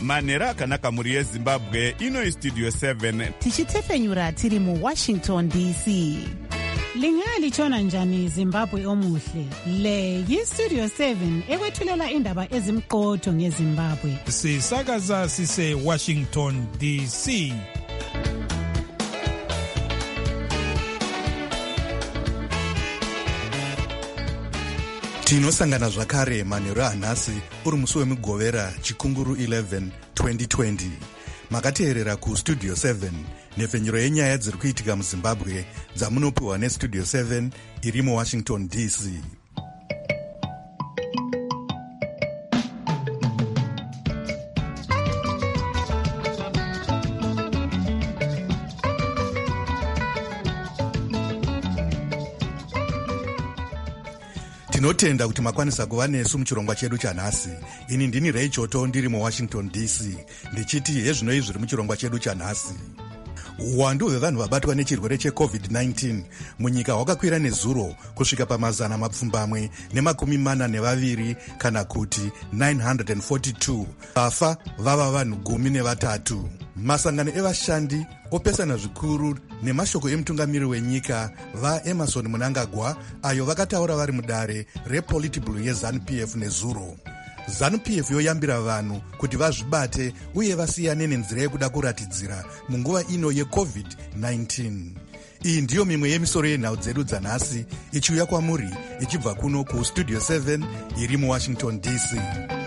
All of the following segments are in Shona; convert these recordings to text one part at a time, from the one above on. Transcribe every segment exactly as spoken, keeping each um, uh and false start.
manhero akanaka mhuri yezimbabwe. Ino Studio seven tichitefenyura tiri mu Washington D C. Lingali chona njani Zimbabwe omuhle. Le yi Studio seven ekwethulela indaba ezimqotho ngeZimbabwe. Sisakaza sise Washington D C. Tinosangana zvakare manhero anhasi uri musi wemugovera chikunguru eleven twenty twenty. Makateerera ku Studio seven nhefenyuro yenyaya dziri kuitika muZimbabwe dzamunopiwa neStudio seven iri muWashington D C. Tinotenda kuti makwanisa kuva nesu muchirongwa chedu chanhasi. Ini ndini Ray Choto ndiri muWashington D C ndichiti hezvinoi zviri muchirongwa chedu chanhasi. Uwandu hwevanhu vabatwa nechirwere checovid nineteen munyika hwakakwira nezuro kusvika pamazana mapfumbamwe nemakumi mana nevaviri kana kuti nine hundred forty-two. Vafa vava vanhu gumi nevatatu. Masangano evashandi opesana zvikuru nemashoko emutungamiri wenyika vaEmerson Mnangagwa ayo vakataura vari mudare rePolitburo yeZANU-P F nezuro. ZANU-P F yoyambira vanhu kuti vazvibate uye vasiyane nenzira yekuda kuratidzira munguva ino yecovid nineteen. Iyi ndiyo mimwe yemisoro yenhau dzedu dzanhasi ichiuya kwamuri ichibva kuno kuStudio seven iri muWashington D C.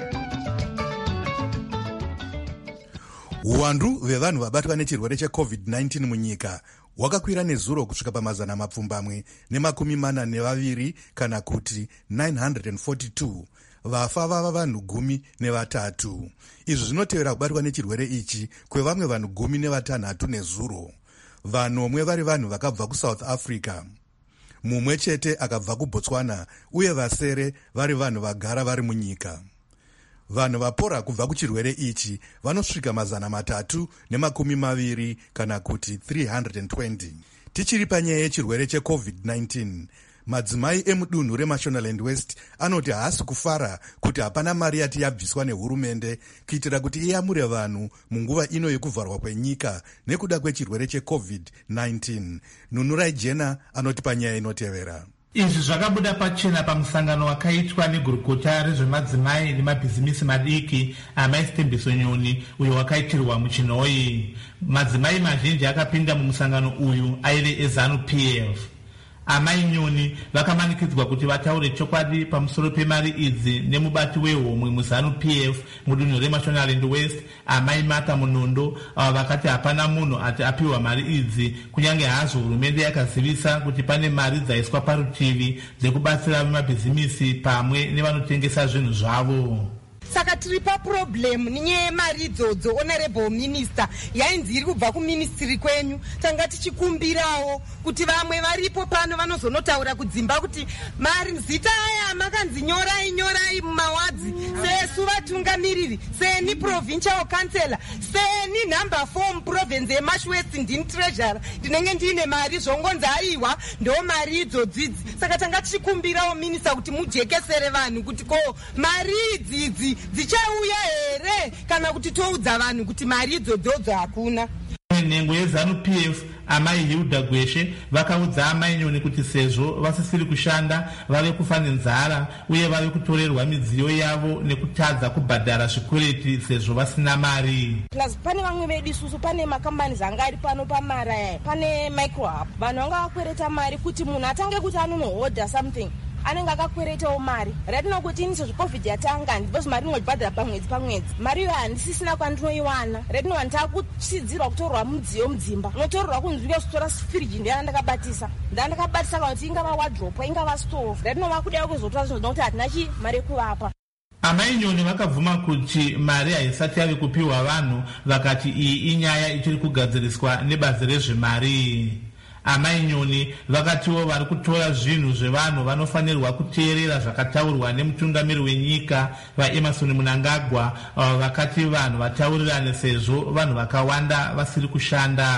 Uwandu hwevanhu vabatwa nechirwere checovid nineteen munyika hwakakwira nezuro kusvika pamazana mapfumbamwe nemakumi mana nevaviri kana kuti nine hundred forty-two. Vafa vava vanhu gumi nevatatu. Izvi zvinotevera kubatwa nechirwere ichi kwevamwe vanhu gumi nevatanhatu nezuro. Vanomwe vari vanhu vakabva kuSouth Africa, mumwe chete akabva kuBotswana uye vasere vari vanhu vagara vari munyika. Vanhu vapora kubva kuchirwere ichi vanosvika mazana matatu nemakumi maviri kana kuti three hundred twenty. Tichiri panyaya yechirwere checovid nineteen, madzimai emudunhu reMashonaland West anoti haasi kufara kuti hapana mari yati yabviswa nehurumende kuitira kuti iyamure vanhu munguva ino yekuvharwa kwenyika nekuda kwechirwere checovid nineteen. Nunurai Jena anoti panyaya inotevera. Izvi zvakabuda pachena pamusangano wakaitwa negurukota rezvemadzimai nemabhizimisi madiki amaistembeso nyoni uyo wakaitirwa muChinhoyi. Madzimai mazhinji akapinda mumusangano uyu aive eZANU-P F. Amai nyoni vakamanikidzwa kuti vataure chokwadi pamusoro pemari idzi nemubati wehomwe muZANU-P F mudunhu reMashonaland West, Amai Martha Munondo, ava vakati hapana munhu ati apiwa mari idzi kunyange hazvo hurumende yakazivisa kuti pane mari dzaiswa parutivi dzekubatsira vemabhizimisi pamwe nevanotengesa zvinhu zvavo. Saka tiri paproblemu nenyaya yemari idzodzo. Honorable Minister yainzi iri kubva kuministry kwenyu. Tanga tichikumbirawo kuti vamwe varipo pano vanozonotaura kudzimba kuti mari zita aya makanzi nyorai nyorai mumawadzi sesu vatungamiriri seni provincial councillor seni number four muprovince yeMashu West ndini treasurer ndinenge ndine mari zvongonzi aiwa ndo mari idzodzidzi. Saka tanga tichikumbirawo minister kuti mujekesere vanhu kuti ko mari idzidzi dzichauya here kana kuti toudza vanhu kuti mari idzodzo hakuna. Nhengo yeZANU-P F Amai Hilda Gweshe vakaudza amai nyoni kuti sezvo vasisiri kushanda vave kufa nenzara uye vave kutorerwa midziyo yavo nekutadza kubhadhara zvikwereti sezvo vasina mari. Plus pane vamwe vedu isusu pane makambani anga ari pano pamara yaya pane microhub vanhu vanga vakwereta mari kuti munhu atange kuti anonohodha something anenge akakweretawo mari ratino kuti iniso zvecovid yatanga ndibvozvo mari inobhadhara pamwedzi pamwedzi mari iyo handisisina kwandinoiwana ratino wandakutsidzirwa kutorwa mudziyo mudzimba unotorerwa kunzwike kutora firiji ndiyana ndakabatisa ndandakabatisa kana kuti ingava wadropa ingava stove ratino vakudawo kuzotora zvinhu zvinokuti hatina chi mari yekuvapa. Amai nyoni vakabvuma kuti mari haisati yave kupiwa vanhu vakati iyi inyaya ichiri kugadziriswa nebazi rezvemari. Amai nyoni vakatiwo vari kutora zvinhu zvevanhu vanofanirwa kuteerera zvakataurwa nemutungamiri wenyika vaEmerson Mnangagwa ava vakati vanhu vataurirane sezvo vanhu vakawanda vasiri kushanda.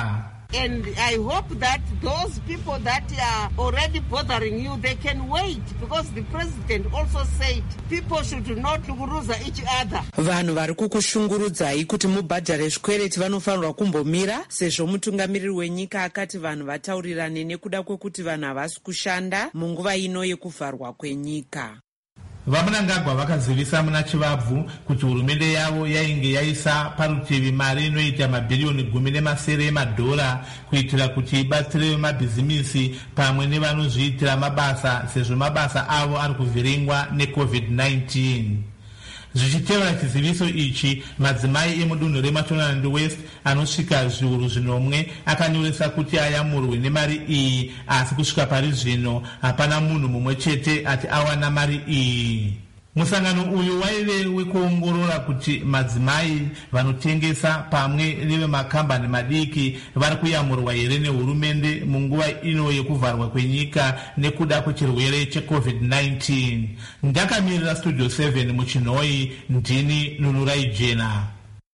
And I hope that those people that are already bothering you, they can wait, because the president also said people should not lose each other. Vanhu vari kukushungurudzai kuti mubhadhare zvikwereti vanofanirwa kumbomira, sezvo mutungamiriri wenyika akati vanhu vataurirane nekuda kwekuti vanhu havasi kushanda munguva ino yekuvharwa kwenyika. Vamunangagwa vakazivisa muna Chivabvu kuti hurumende yavo yainge yaisa parutivi mari inoita mabhiriyoni gumi nemasere emadhora kuitira kuti ibatsire mabhizimisi pamwe nevanozviitira mabasa, sezvo mabasa avo ari kuvhiringwa necovid nineteen. Zvichitevera chiziviso ichi, madzimai emudunhu reMashonaland West anosvika zviuru zvinomwe akanyoresa kuti ayamurwe nemari iyi, asi kusvika pari zvino hapana munhu mumwe chete ati awana mari iyi. Musangano uyu waive wekuongorora kuti madzimai vanotengesa pamwe nevemakambani madiki vari kuyamurwa here nehurumende munguva ino yekuvharwa kwenyika nekuda kwechirwere checovid nineteen. Ndakamirira Studio seven muchinhoi, ndini Nunurai Jena.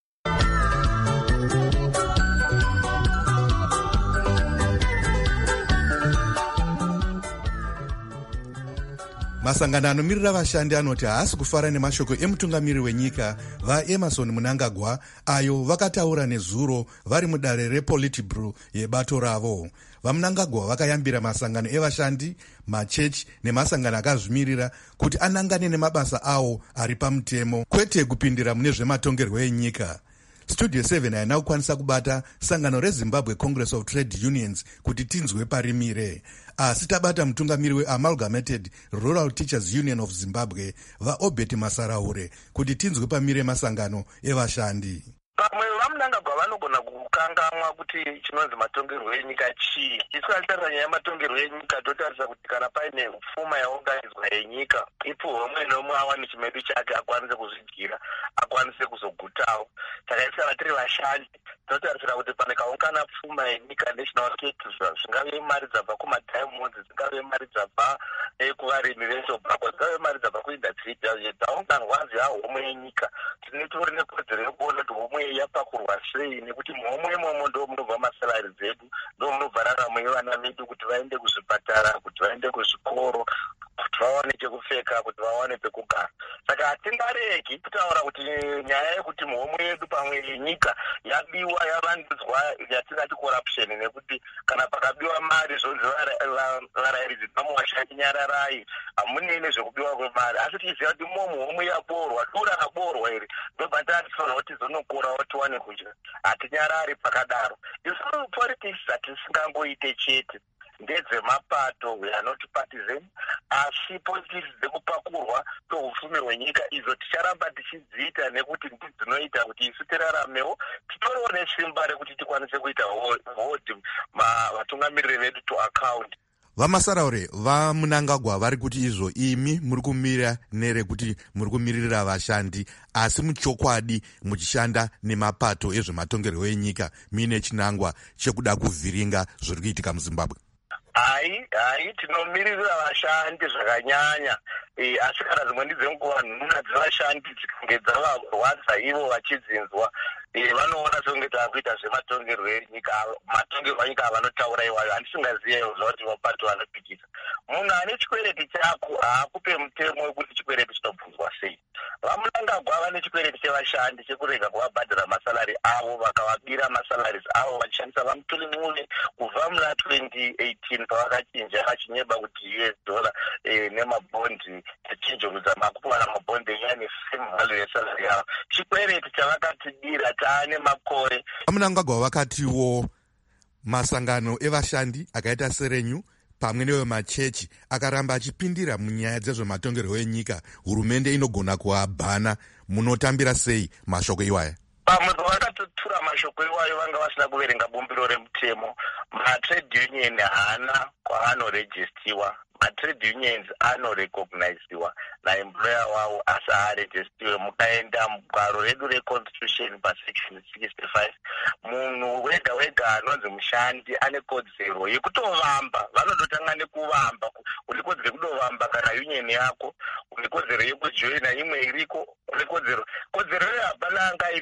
Masangano anomirira vashandi anoti haasi kufara nemashoko emutungamiriri wenyika vaEmerson Mnangagwa ayo vakataura nezuro vari mudare rePolitburo yebato ravo. VaMnangagwa vakayambira masangano evashandi, machechi nemasangano akazvimirira kuti anangane nemabasa awo ari pamutemo, kwete kupindira mune zvematongerwo enyika. Studio seven haina kukwanisa kubata sangano reZimbabwe Congress of Trade Unions kuti tinzwe parimire, asi tabata mutungamiri weAmalgamated Rural Teachers Union of Zimbabwe vaObert Masaraure kuti tinzwe pamire masangano evashandi. Pamwe vaMnangagwa vanogona kukangamwa kuti chinonzi matongerwo enyika chii. Isu alitarisa nyaya yematongerwo enyika totarisa kuti kana paine pfuma yaunganidzwa yenyika, ipo homwe nomwe awane chimedu chake akwanise kuzvidyira, akwanise kuzogutawo. Saka isu tiri vashandi totarisira kuti pane kaungana pfuma yenyika, national capital, zvingave mari dzabva kumadiamonds, dzingave mari dzabva kuvarimi vetobhako, dzingave mari dzabva kuindustry, dzaunganwa dzehomwe yenyika. Tinotori nekodzero yekuona kuti homwe yapakurwa sei, nekuti muhomwe imomo ndo munobva masalari dzedu, ndo munobva raramo yevana vedu kuti vaende kuzvipatara, kuti vaende kuzvikoro, kuti vawane chekupfeka, kuti vawane pekugara. Saka hatingaregi kutaura kuti nyaya yekuti muhomwe yedu pamwe yenyika yabiwa, yavandudzwa, yatingati corruption, nekuti kana pakabiwa mari zvonzi varairidzi vamuvashandi nyararai, hamunei zvekubiwa kwemari. Asi tichiziva kuti mo muhomwe yaborwa, dura raborwa iri, ndobva tatifanira kuti zonokurawo tiwane kudya. Hatinyarari pakadaro. Isu politics hatisingangoite chete ndedzemapato, we are not partisan, asi politics dzekupakurwa kwehupfumi hwenyika idzo ticharamba tichidziita nekuti dzinoita kuti isu tiraramewo, titoriwo nesimba rekuti tikwanise kuita hold vatungamiriri vedu to account. VaMasaraure vaMnangagwa vari kuti izvo imi muri kumira nerekuti muri kumirira vashandi, asi muchokwadi muchishanda nemapato ezvematongerwo enyika mine chinangwa chekuda kuvhiringa zviri kuitika muZimbabwe. Hai, hai, tinomirira vashandi zvakanyanya. E, asi kana dzimweni dzenguva nhunha dzevashandi dzikange dzavarwadza ivo vachidzinzwa, e, vanoona songe taakuita zvematongerwo enyika, matongerwo enyika avanotaura iwayo, handisingaziyewo zvekuti mapato anopikisa. Munhu ane chikwereti chako haakupe mutemo wekuti chikwereti chinobvunzwa sei. VaMnangagwa vane chikwereti chevashandi chekurega kuvabhadhara masalari avo, vakavabira masalaris avo vachishandisa vamutulimune kubva muna twenty eighteen pavakachinja vachinyeba kuti U S dollar e, nemabhondi tichinjomudza makupwana mabhondi yani same value yesalari yavo. Chikwereti chavakatidira taane makore. VaMnangagwa vakatiwo masangano evashandi akaita serenyu pamwe nevemachechi akaramba achipindira munyaya dzezvematongerwo enyika, hurumende inogona kuabhana. Munotambira sei mashoko iwaya? Pamwe pavakatotura mashoko iwayo vanga vasina kuverenga bumbiro remutemo. Matrade union haana kwaanorejistiwa. Matrade unions anorecogniziwa naemployer wavo asi haarejistiwe. Mukaenda mugwaro redu reconstitution pasection sixty-five, munhu wega wega anonzi mushandi ane kodzero yekutovamba. Vanondotanga nekuvamba, une kodzero yekudovamba kana union yako, une kodzero yekujoina imwe iriko, une kodzero kodzero iyo hapana angaibe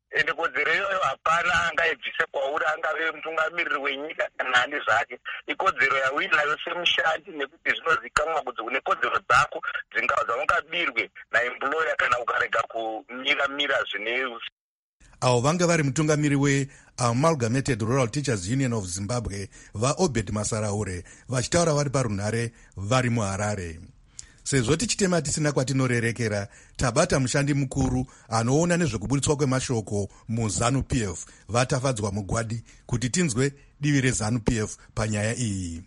ende kodzero iyoyo hapana angaibvise kwauri, angave mutungamiriri wenyika kana ani zvake. Ikodzero yauinayo semushandi, nekuti zvinozikanwa kuti une kodzero dzako dzavangabirwe naemployer kana ukarega kumira-mira zvine. Avo vanga vari mutungamiri weAmalgamated Rural Teachers Union of Zimbabwe vaObed Masaraure vachitaura vari parunhare vari muHarare. Sezvo tichitema tisina kwatinorerekera, tabata mushandi mukuru anoona nezvekuburitswa kwemashoko muZANU-P F vatafadzwa mugwadi kuti tinzwe divi reZANU-P F panyaya iyi.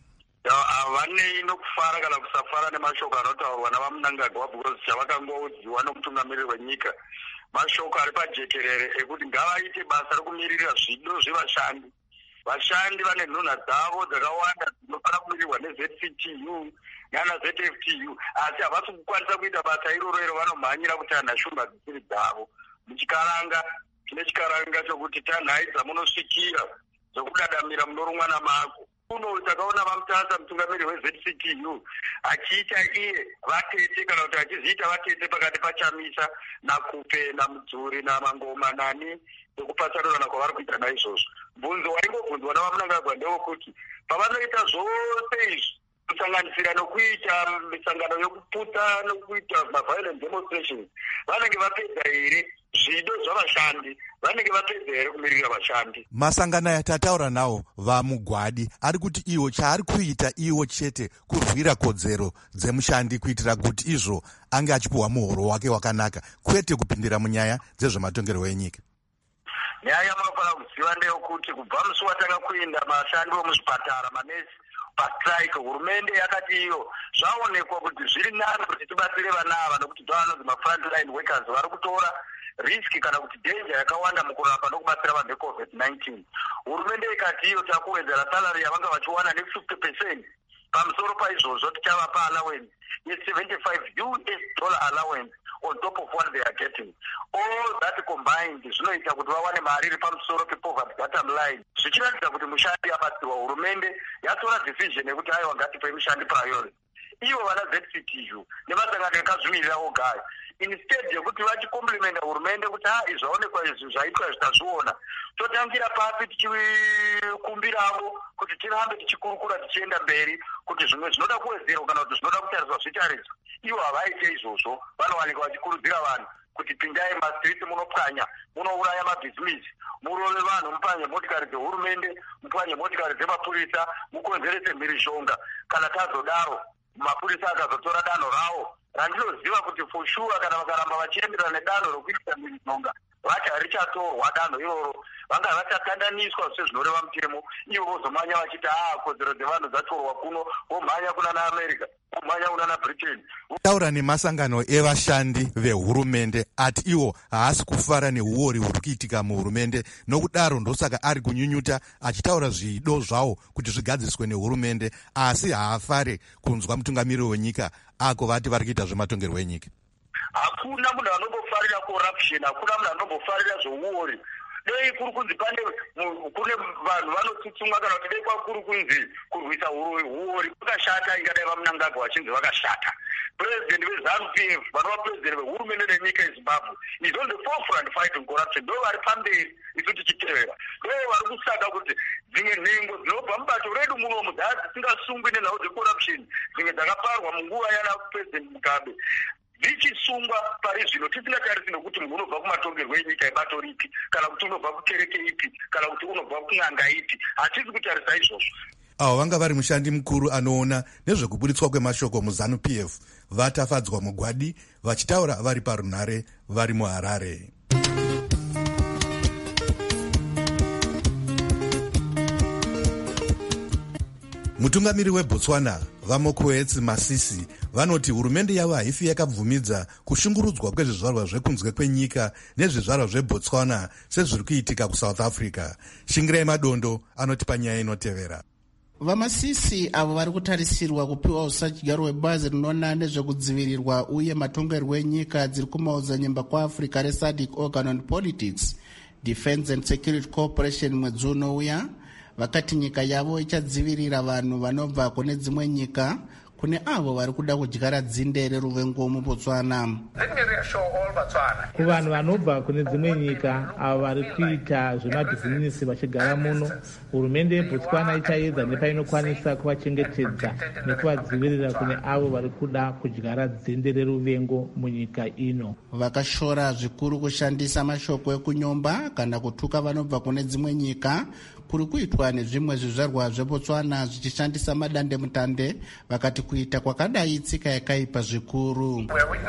Havanei nokufara kana kusafara nemashoko anotaurwa navaMnangagwa because chavakangoudziwa nomutungamiriri wenyika, mashoko ari pajekerere ekuti ngavaite basa rokumirira zvido zvevashandi. Vashandi vane nhunha dzavo dzakawanda dzinofana kumirirwa neZ C T U nana Z F T U, asi havasi kukwanisa kuita basa iroro iro, vanomhanyira kuti anhu shumba dzisiri dzavo. Muchikaranga tine chikaranga chokuti tanhai dzamunosvikira dzokudadamira munorumwa namako. Uno takaona vamutasa mutungamiriri weZ C T U achiita iye vatete kana kuti achiziita vatete pakati pachamisa nakupe namudzuri namangoma nani dokupatsanurana kwavari kuita naizvozvo. Bvunzo waingobvunzwa navaMnangagwa ndewokuti pavanoita zvose izvi kusanganisira nokuita misangano yokuputa nokuita maviolent demonstrations, vanenge vapedza here zvido zvavashandi? Vanenge vapedza here kumirira vashandi? Masangano yatataura nawo vamugwadi ari kuti iwo chaari kuita iwo chete kurwira kodzero dzemushandi kuitira kuti izvo ange achipuwa muhoro wake wakanaka, kwete kupindira munyaya dzezvematongerwo enyika. Nyaya yamunofanira kuziva ndeyokuti kubva musi watanga kuenda vashandi vemuzvipatara manesi pastrike, hurumende yakati iyo zvaonekwa kuti zviri nani kuti tibatsire vana ava nokuti ndovanonzi mafrontline workers vari kutora riski kana kuti danger yakawanda mukurapa nokubatsira vanhu veCovid nineteen. Hurumende ikati iyo takuwedzera salary yavanga vachiwana ne-fifty percent pamusoro paizvozvo tichavapa allowance ye-seventy-five U S dollar allowance on top of what they are getting. All that combined zvinoita kuti vawane mari iri pamusoro pepoverty bottom line, zvichiratidza kuti mushandi abatsirwa. Hurumende yatora decision yekuti aiwa ngatipe mushandi priority. Ivo vana Z C T U nemasangano akazvimirira ogayo, instead yekuti vachikomplimenta hurumende kuti ha izvaonekwa izvi zvaitwa zvitazviona, totangira pasi tichikumbiravo kuti tirambe tichikurukura tichienda mberi kuti zvimwe zvinoda kuwedzerwa kana kuti zvinoda kutariswa zvitaridzwa. Ivo havaite izvozvo, vanowanika vachikurudzira vanhu kuti pindai mastriti munopwanya, munouraya mabhizimisi, murove vanhu, mupanye motikari dzehurumende, mupanye motikari dzemapurisa, mukonzerese mhirizhonga. Kana tazodaro mapurisa akazotora danho ravo randinoziva kuti for sure kana vakaramba vachienderana nedanho rokuita mhirizhonga vacha richatorwa danho iroro, vanga vachakandaniswa sezvinoreva mutemo, ivo vozomhanya vachiti haa kodzero dzevanhu dzatorwa kuno, vomhanya kuna naAmerica, vomhanya kuna naBritain. Taura nemasangano evashandi vehurumende ati iwo haasi kufara neuori huri kuitika muhurumende, nokudaro ndosaka ari kunyunyuta achitaura zvido zvawo kuti zvigadziswe nehurumende, asi haafare kunzwa mutungamiriri wenyika ako vati vari kuita zvematongerwo enyika. Hakuna munhu anombofarira corruption, hakuna munhu anombofarira zvouori. Dei kuri kunzi pane kune vanhu vanotutsumwa kana kuti dei kwakuri kunzi kurwisa uori kwakashata, ingadai vaMnangagwa vachinzi vakashata. President weZANU-P F vanova president vehurumende renyika yeZimbabwe is on the forefront fighting corruption. Ndo vari pamberi isu tichitevera, ndo vari kusaka kuti dzimwe nhengo dzinobva mubato redu munomu dzava dzisingasungwi nenhau dzecorruption, dzimwe dzakaparwa munguva yana President Mugabe dzichisungwa pari zvino tisingatarisi nokuti munhu unobva kumatongerwo enyika ebato ripi, kana kuti unobva kukereke ipi, kana kuti unobva kun'anga ipi. Hatisi kutarisa izvozvo. Avo vanga vari mushandi mukuru anoona nezvekuburitswa kwemashoko muZANU-P F vatafadzwa mugwadi vachitaura vari parunhare vari muHarare. Mutungamiri weBotswana vaMokoetsi Masisi vanoti hurumende yavo haifi yakabvumidza kushungurudzwa kwezvizvarwa zvekunze kwenyika nezvizvarwa zveBotswana sezviri kuitika kuSouth Africa. Shingirai Madondo anoti panyaya inotevera. VaMasisi avo vari kutarisirwa kupiwa usachigyaro hwebazi rinoona nezvekudzivirirwa uye matongerwo enyika dziri kumaodzanyemba kwaAfrica reSADC Organ on Politics, Defence and Security Cooperation mwedzi unouya vakati nyika yavo ichadzivirira vanhu vanobva kune dzimwe nyika kune avo vari kuda kudyara dzinde reruvengo mubotswana. kuvanhu vanobva kune dzimwe nyika avo vari kuita zvemabhizinisi vachigara muno, hurumende yebotswana ichaedza nepainokwanisa kuvachengetedza nekuvadzivirira kune avo vari kuda kudyara dzinde reruvengo munyika ino. Vakashora zvikuru kushandisa mashoko ekunyomba kana kutuka vanobva kune dzimwe nyika kuri kuitwa nezvimwe zvizvarwa zvebotswana zvichishandisa madandemutande, vakati kuita kwakadai tsika yakaipa zvikuru.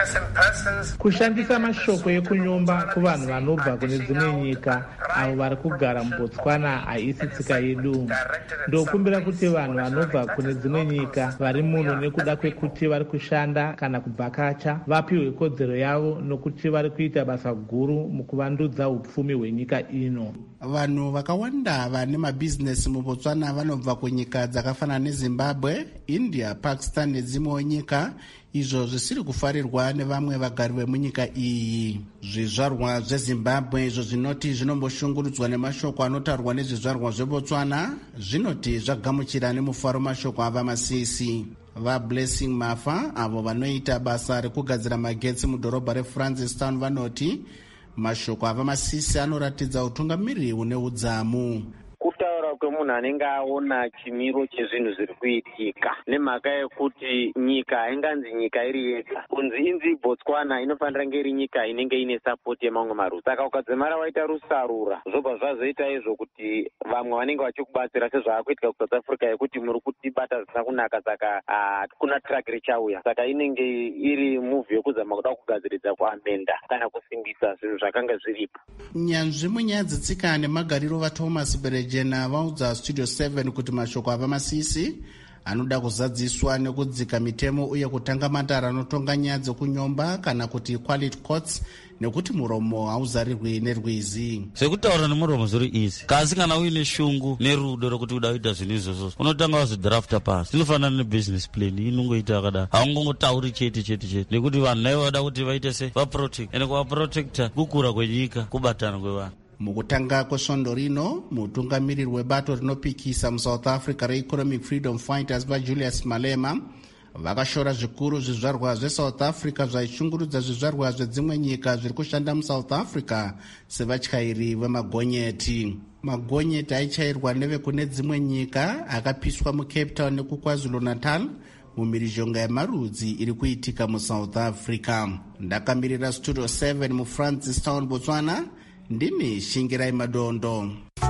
Kushandisa mashoko ekunyomba kuvanhu vanobva kune dzimwe nyika avo vari kugara mubotswana haisi tsika yedu. Ndokumbira kuti vanhu vanobva kune dzimwe nyika vari muno nekuda kwekuti vari kushanda kana kubvakacha vapiwe kodzero yavo, nokuti vari kuita basa guru mukuvandudza upfumi hwenyika ino. Vanhu vakawanda vane mabhizinesi mubotswana vanobva kunyika dzakafanana neZimbabwe, India, Pakistan nedzimwewo nyika, izvo zvisiri kufarirwa nevamwe vagari vemunyika iyi. Zvizvarwa zveZimbabwe izvo zvinoti zvinomboshungurudzwa nemashoko anotaurwa nezvizvarwa zvebotswana zvinoti zvagamuchira nemufaro mashoko avamasisi. VaBlessing Mafa avo vanoita basa rekugadzira magetsi mudhorobha reFrancistown vanoti mashoko avamasisi anoratidza utungamiriri une udzamu. Kutaura kwemunhu anenge aona chimiro chezvinhu zviri kuitika, nemhaka yekuti nyika hainganzi nyika iri yega. Kunzi inzi Botswana inofanira kunge iri nyika inenge ine sapoti yemamwe marudzi. Saka ukadzimara waita rusarura, zvobva zvazoita izvo kuti vamwe vanenge vachikubatsira sezvaakuitika kuSouth Africa yekuti muri kutibata zvisina kunaka, saka hakuna track richauya. Saka inenge iri muvhi yekuzama kuda kugadziridza kuamenda kana kusimbisa zvinhu zvakanga zviripo. Nyanzvi munyaya dzetsika nemagariro vaThomas Berejena vaudza Studio seven kuti mashoko avamasisi anoda kuzadziswa nekudzika mitemo uye kutanga matara anotonga nyaya dzekunyomba kana kuti equality courts, nekuti muromo hauzarirwi nerwizi. Sekutaura nemuromo zviri easy, kasi kana uine shungu nerudo rokuti uda kuita zvinhu izvozvo unotanga wazvidrafta pasi. Zvinofanana nebusiness plan inongoita akadaro, haungongotauri chete chete chete, nekuti vanhu naivo vada kuti vaite se vaprotect, ende kuvaprotecta kukura kwenyika, kubatana kwevanhu. Mukutanga kwesvondo rino, mutungamiriri webato rinopikisa muSouth Africa reEconomic Freedom Fighters vaJulius Malema vakashora zvikuru zvizvarwa zveSouth Africa zvaishungurudza zvizvarwa zvedzimwe nyika zviri kushanda muSouth Africa sevatyairi vemagonyeti. Magonyeti aichairwa nevekune dzimwe nyika akapiswa muCape Town nekuKwaZulu Natal mumhirizhonga yemarudzi iri kuitika muSouth Africa. Ndakamirira Studio seven muFrancistown, Botswana. Ndini Shingirai Madondo.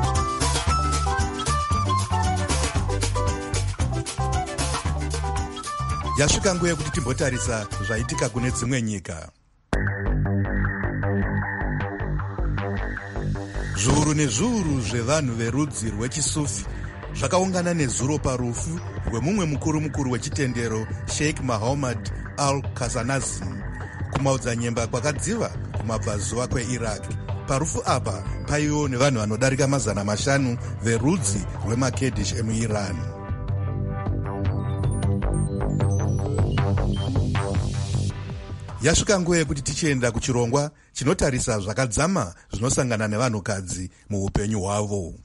Yasvika nguva yekuti timbotarisa zvaitika kune dzimwe nyika. Zviuru nezviuru zvevanhu verudzi rwechisufi zvakaungana nezuro parufu rwemumwe mukuru mukuru wechitendero Sheikh Mohammed Al-Qasanazim kumaodzanyemba kwakadziva kumabvazuva kweIraq. Parufu apa paivo nevanhu vanodarika mazana mashanu verudzi rweMakurdish emuIran. Yasvika nguva yekuti tichienda kuchirongwa chinotarisa zvakadzama zvinosangana nevanhukadzi muupenyu hwavo.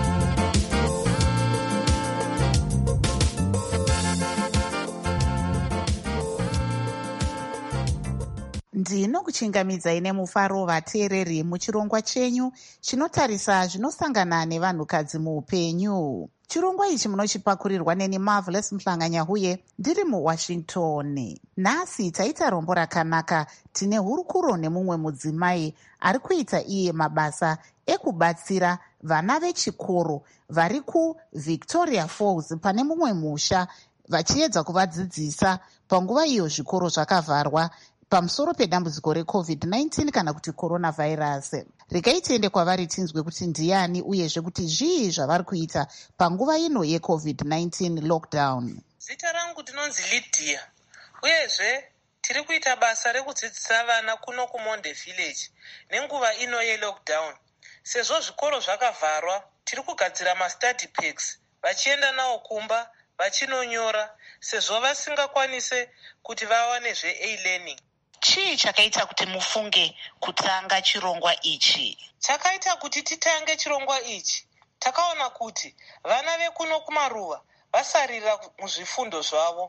Ndinokuchingamidzai nemufaro vateereri muchirongwa chenyu chinotarisa zvinosangana nevanhukadzi muupenyu. Chirongwa ichi munochipakurirwa neni Marvelous Mhlanganyahuye ndiri muWashington. Nhasi taita rombo rakanaka. Tine hurukuro nemumwe mudzimai ari kuita iye mabasa ekubatsira vana vechikoro vari kuVictoria Falls pane mumwe musha, vachiedza kuvadzidzisa panguva iyo zvikoro zvakavharwa pamusoro pedambudziko recovid nineteen kana kuti coronavirus. Regai tiende kwavari tinzwe kuti ndiani uyezve kuti zvii zvavari kuita panguva ino yecovid nineteen lockdown. Zita rangu ndinonzi Lydia, uyezve tiri kuita basa rekudzidzisa vana kuno kuMonde Village nenguva ino yelockdown. Sezvo zvikoro zvakavharwa, tiri kugadzira mastudy packs vachienda nawo kumba vachinonyora sezvo vasingakwanise kuti vawane zve-e-learning. Chii chakaita kuti mufunge kutanga chirongwa ichi? Chakaita kuti titange chirongwa ichi, takaona kuti vana vekuno kumaruva vasarira muzvifundo zvavo.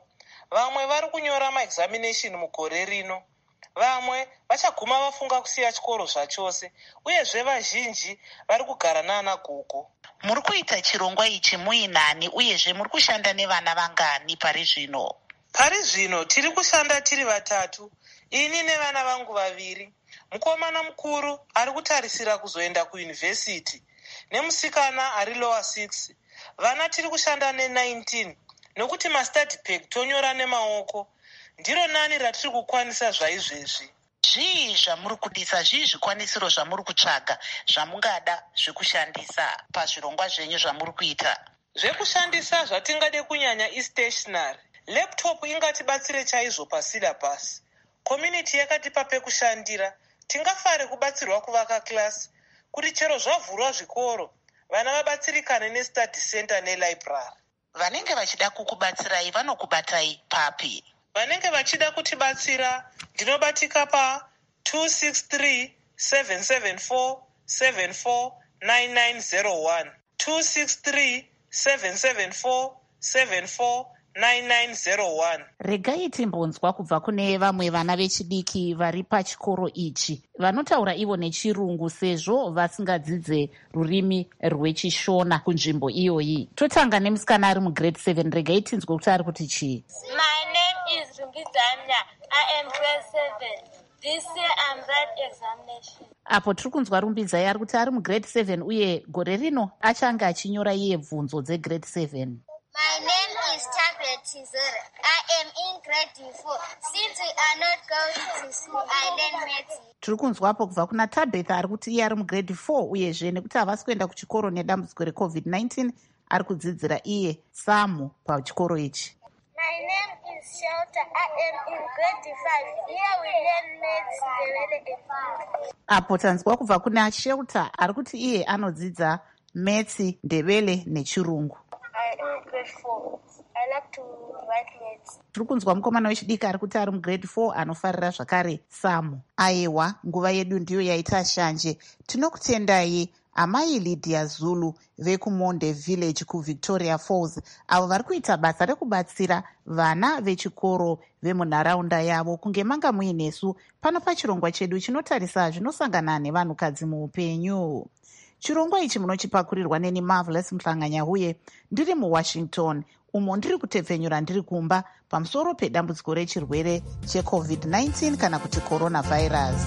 vamwe vari kunyora maexamination mugore rino, vamwe vachaguma vafunga kusiya chikoro zvachose, uyezve vazhinji vari kugara naana gogo. Muri kuita chirongwa ichi muinani uyezve muri kushanda nevana vangani pari zvino? Pari zvino tiri kushanda tiri vatatu, ini nevana vangu vaviri. Mukomana mukuru ari kutarisira kuzoenda kuyunivhesiti nemusikana ari lower six. Vana tiri kushanda ne-nineteen nokuti mastudy pack tonyora nemaoko ndiro nani ratiri kukwanisa zvaizvezvi. Zvii zvamuri kudisa, zvii zvikwanisiro zvamuri kutsvaga zvamungada zvekushandisa pazvirongwa zvenyu zvamuri kuita? Zvekushandisa zvatingade kunyanya istationary. Laptop ingatibatsire chaizvo pasyllabus. Community yakatipa pekushandira. Tingafare kubatsirwa kuvaka klasi kuti chero zvavhurwa zvikoro vana vabatsirikane nestudy center nelibrary. Vanenge vachida kukubatsirai vanokubatai papi? Vanenge vachida kutibatsira ndinobatika pa two six three seven seven four seven four nine nine zero one two six three seven seven four seven four nine nine zero one. Regai timbonzwa kubva kune vamwe vana vechidiki vari pachikoro ichi vanotaura ivo nechirungu sezvo vasingadzidze rurimi rwechishona kunzvimbo iyoyi. Totanga nemusikana ari mugrade seven. Regai tinzwe kuti ari kuti chii. My name is Rumbizanya. I am grade seven. This year I'm writing examination. Apo tiri kunzwa Rumbidzai ari kuti ari mugrade seven uye gore rino achange achinyora iye bvunzo dzegrade seven. My name is Tablet Tizera. I am in grade four. Since we are not going to school, I learn maths. Tiri kunzwapo kubva kuna Tabitha ari kuti iye ari mugrade four uyezve nekuti havasi kuenda kuchikoro nedambudziko recovid nineteen ari kudzidzira iye samu pachikoro ichi. My name is Shelter. I am in grade five. Here we learn maths, Ndebele and English. Apo tanzwa kubva kuna Shelter ari kuti iye anodzidza maths, Ndebele nechirungu. I am in grade four. I like to write maths. Tiri kunzwa mukomana wechidiki ari kuti ari mugrade four anofarira zvakare samu. Aiwa, nguva yedu ndiyo yaita shanje. Tinokutendai amai Lydia Zulu vekumonde village kuVictoria Falls avo vari kuita basa rekubatsira vana vechikoro vemunharaunda yavo kunge manga muinesu pano pachirongwa chedu chinotarisa zvinosangana nevanhukadzi muupenyu. Chirongwa ichi munochipakurirwa neni Marvelous Mhlanganya huye ndiri muWashington umo ndiri kutepfenyura ndiri kumba pamusoro pedambudziko rechirwere checovid nineteen kana kuti coronavirus.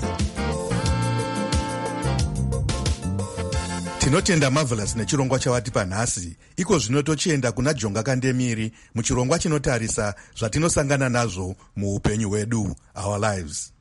Tinotenda Marvelous nechirongwa chavatipa nhasi. Iko zvino tochienda kuna Jonga Kandemiri muchirongwa chinotarisa zvatinosangana nazvo muupenyu hwedu, our lives.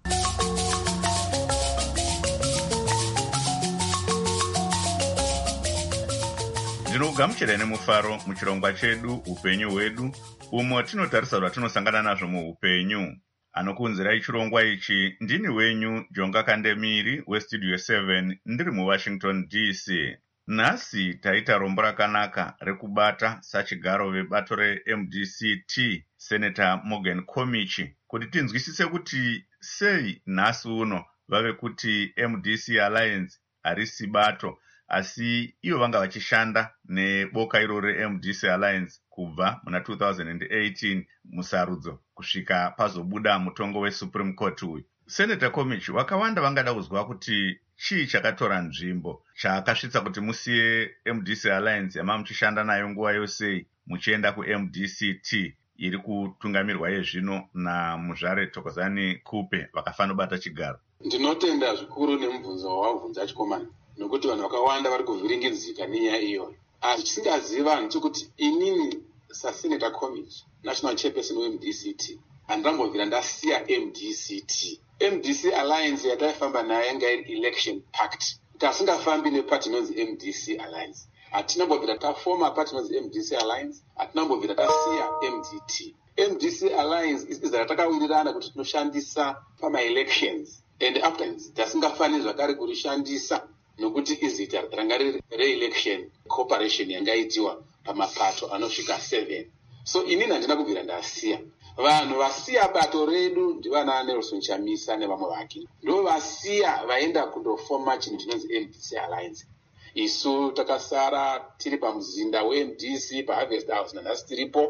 Ndinogamuchira nemufaro muchirongwa chedu upenyu hwedu, umo tinotarisa zvatinosangana nazvo muupenyu. Anokunzirai chirongwa ichi ndini wenyu Jonga Kandemiri westudio seven ndiri muWashington D C. Nhasi taita rombo rakanaka rekubata sachigaro vebato re-M D C T Senator Morgan Komichi kuti tinzwisise kuti sei nhasi uno vave kuti M D C Alliance harisi bato asi iyo vanga vachishanda neboka iro re-M D C Alliance kubva muna two thousand eighteen musarudzo kusvika pazobuda mutongo weSupreme Court uyu. Senator Komichi wakawanda vangada kuzwa kuti chii chakatora nzvimbo chaakasvitsa kuti musiye M D C Alliance yama muchishanda nayo nguva yose muchienda ku-M D C T iri kutungamirwa yezvino naMuzvare Thokozani Kupe vakafanobata chigaro. Ndinotenda zvikuru nemubvunzo wawabvunza chikomana nokuti vanhu vakawanda vari kuvhiringidzika nenyaya iyoyo. Asi chisingazivi vanhu chekuti inini saSenator Komichi, National Chairperson we-M D C T, handambobvira ndasiya M D C T. M D C Alliance yataifamba nayo yanga iri election pact. Tasingafambi nepati inonzi M D C Alliance. Hatinambobvira tafoma pati inonzi M D C Alliance. Hatinambobvira tasiya M D T. M D C Alliance izvo ratakawirirana kuti tinoshandisa pama-elections. And afterwards, tasingafaniri zvakare kurishandisa nokuti izita ranga riri re-election cooperation yangaitiwa pamapato anosvika seven. So inini handina kubvira ndasiya. Vanhu vasiya bato redu ndivana Nelson Chamisa nevamwe vake. Ndo vasiya vaenda kundofoma chinhu chinonzi M D C Alliance. Isu takasara tiri pamuzinda we-M D C paHarvest House nanhasi tiripo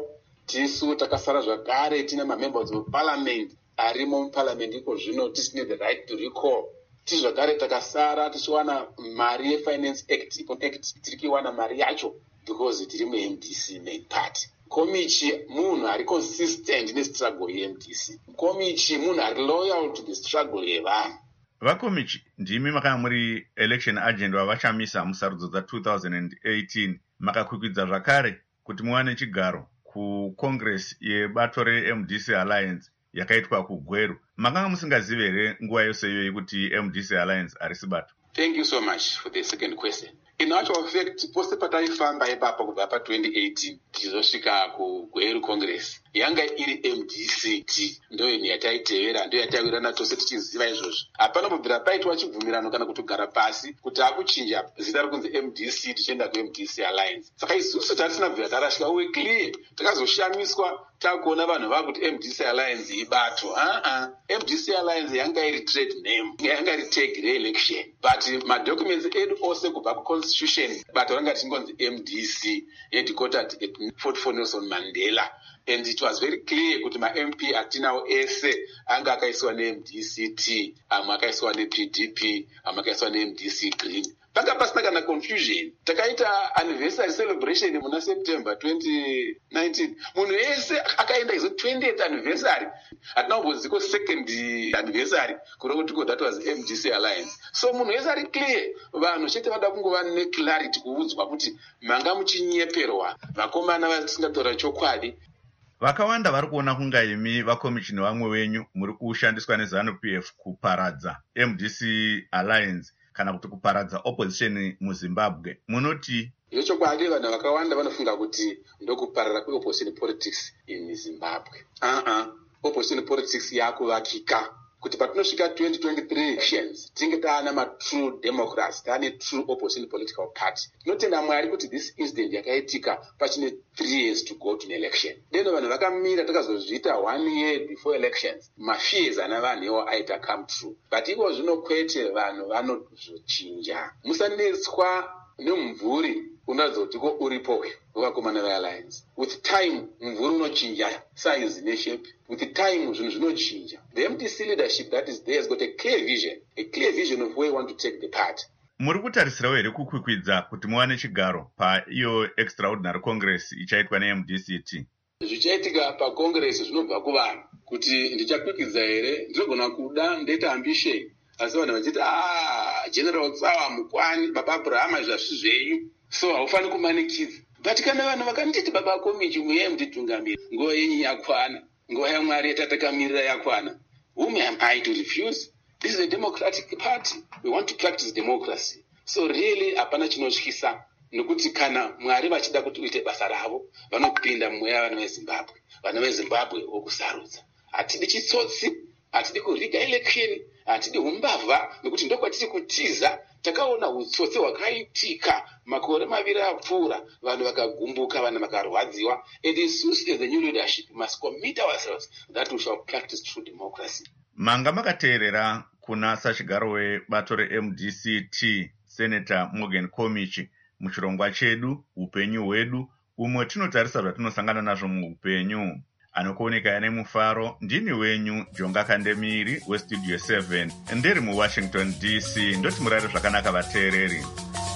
tisu takasara zvakare tina mamembers of parliament arimo muparliament iko zvino tisine the right to recall. Ti zvakare takasara tichiwana mari yefinance act ipo act tiri kuiwana mari yacho because tiri mu-M D C main party. Komichi munhu ari consistent nestruggle ye-M D C. Komichi munhu ari loyal to the struggle yevanhu. Vakomichi ndimi makanga muri election agent wavashamisa musarudzo dza two thousand eighteen, makakwikvidza zvakare kuti muwane chigaro kucongress yebato re-M D C Alliance yakaitwa kugweru. Makanga musingazive here nguva yose iyoyi kuti M D C Alliance harisi bato? Thank you so much for the second question. In actual fact, pose pataifamba ipapo kubva pa twenty eighteen tichizosvika kugweru congress yanga iri M D C T, ndoyo yataitevera, ndoyo yataiwirana tose tichiziva izvozvo. Hapana kubvira paitwa chibvumirano kana kutogara pasi kuti akuchinja zita rokunzi M D C tichienda ku-M D C Alliance. Saka isusu tatisina bvira tarasvika we clear, takazoshamiswa takuona vanhu vakuti M D C Alliance ibato. Uh-uh. M D C Alliance yanga iri trade name, yanga iri tag re-election, but madocuments edu ose kubva ku-constitution bato ranga tichingonzi M D C, headquartered at Fort for Nelson Mandela. And it was very clear kuti ma-M P atinawo ese anga akaiswa ne-M D C T, amwe akaiswa ne-P D P, amwe akaiswa ne-M D C Green. Panga pasina kana confusion. Takaita anniversary celebration muna September twenty nineteen. Munhu ese akaenda izo twentieth anniversary. Hatina kumboziko second anniversary kureva kuti that was M D C Alliance. So munhu ese ari clear. Vanhu chete vada kungova ne clarity kuudzwa kuti manga muchinyeperwa. Vakomana vasingatora chokwadi. Vakawanda vari kuona kunga imi vakomishini vamwe venyu muri kushandiswa neZANU P F kuparadza M D C Alliance kana kuti kuparadza opposition muZimbabwe. Munoti yechokwadi vanhu vakawanda vanofunga kuti ndokuparara kweopposition politics in Zimbabwe. Uh-uh. Opposition politics yakuvakika kuti patinosvika twenty twenty-three elections tinge taana ma-true democrats, taane true opposition political party. Tinotenda Mwari kuti this incident yakaitika pachine three years to go to an election. Deno vanhu vakamira takazozviita one year before elections. Mafears ana vanhu iwo aita come true. But iko zvino kwete vanhu vanozochinja. Musanetswa nemumvuri unadzotiko uripo wevakomana vealliance. With time mumvuri unochinja size neshape. With time zvinhu zvinochinja. The M D C leadership that is there has got a clear vision, a clear vision of where you want to take the party. Muri kutarisirawo here kukwikwidza kuti muwane chigaro pa iyo extraordinary congress ichaitwa ne-M D C T? Zvichaitika pa congress zvinobva kuvanhu kuti ndichakwikidza here, ndinogona kuda ndeta ambition. Asi vanhu vachiti ah General Tsawa Mukwani, Baba Abraham zvazvi zvenyu, so haufani kumanikidza. But kana vanhu vakanditi Baba Komichi muye mutitungamira, nguva yenyu yakwana, nguva yaMwari yatatakamira yakwana. Whom am I to refuse? This is a democratic party. We want to practice democracy. So really hapana chinotyisa, nokuti kana Mwari vachida kuti uite basa ravo, vanopinda mweya vanhu veZimbabwe. Vanhu veZimbabwe vokusarudza. Hatidi chitsotsi, hatidi kuriga election, hatidi umbavha, nokuti ndokwatiri kutiza. Takaona utsotsi hwakaitika makore maviri apfuura, vanhu vakagumbuka, vanhu vakarwadziwa. And isusu as the new leadership must commit ourselves that we shall practice true democracy. Manga makateerera kuna sachigaro webato re-M D C T Senator Morgan Komichi muchirongwa chedu upenyu hwedu, umwe tinotarisa zvatinosangana nazvo muupenyu. Anokuoneka ane mufaro ndini wenyu Jonga Kandemiri weStudio seven ndiri muWashington D C. Ndoti murari zvakanaka vateereri.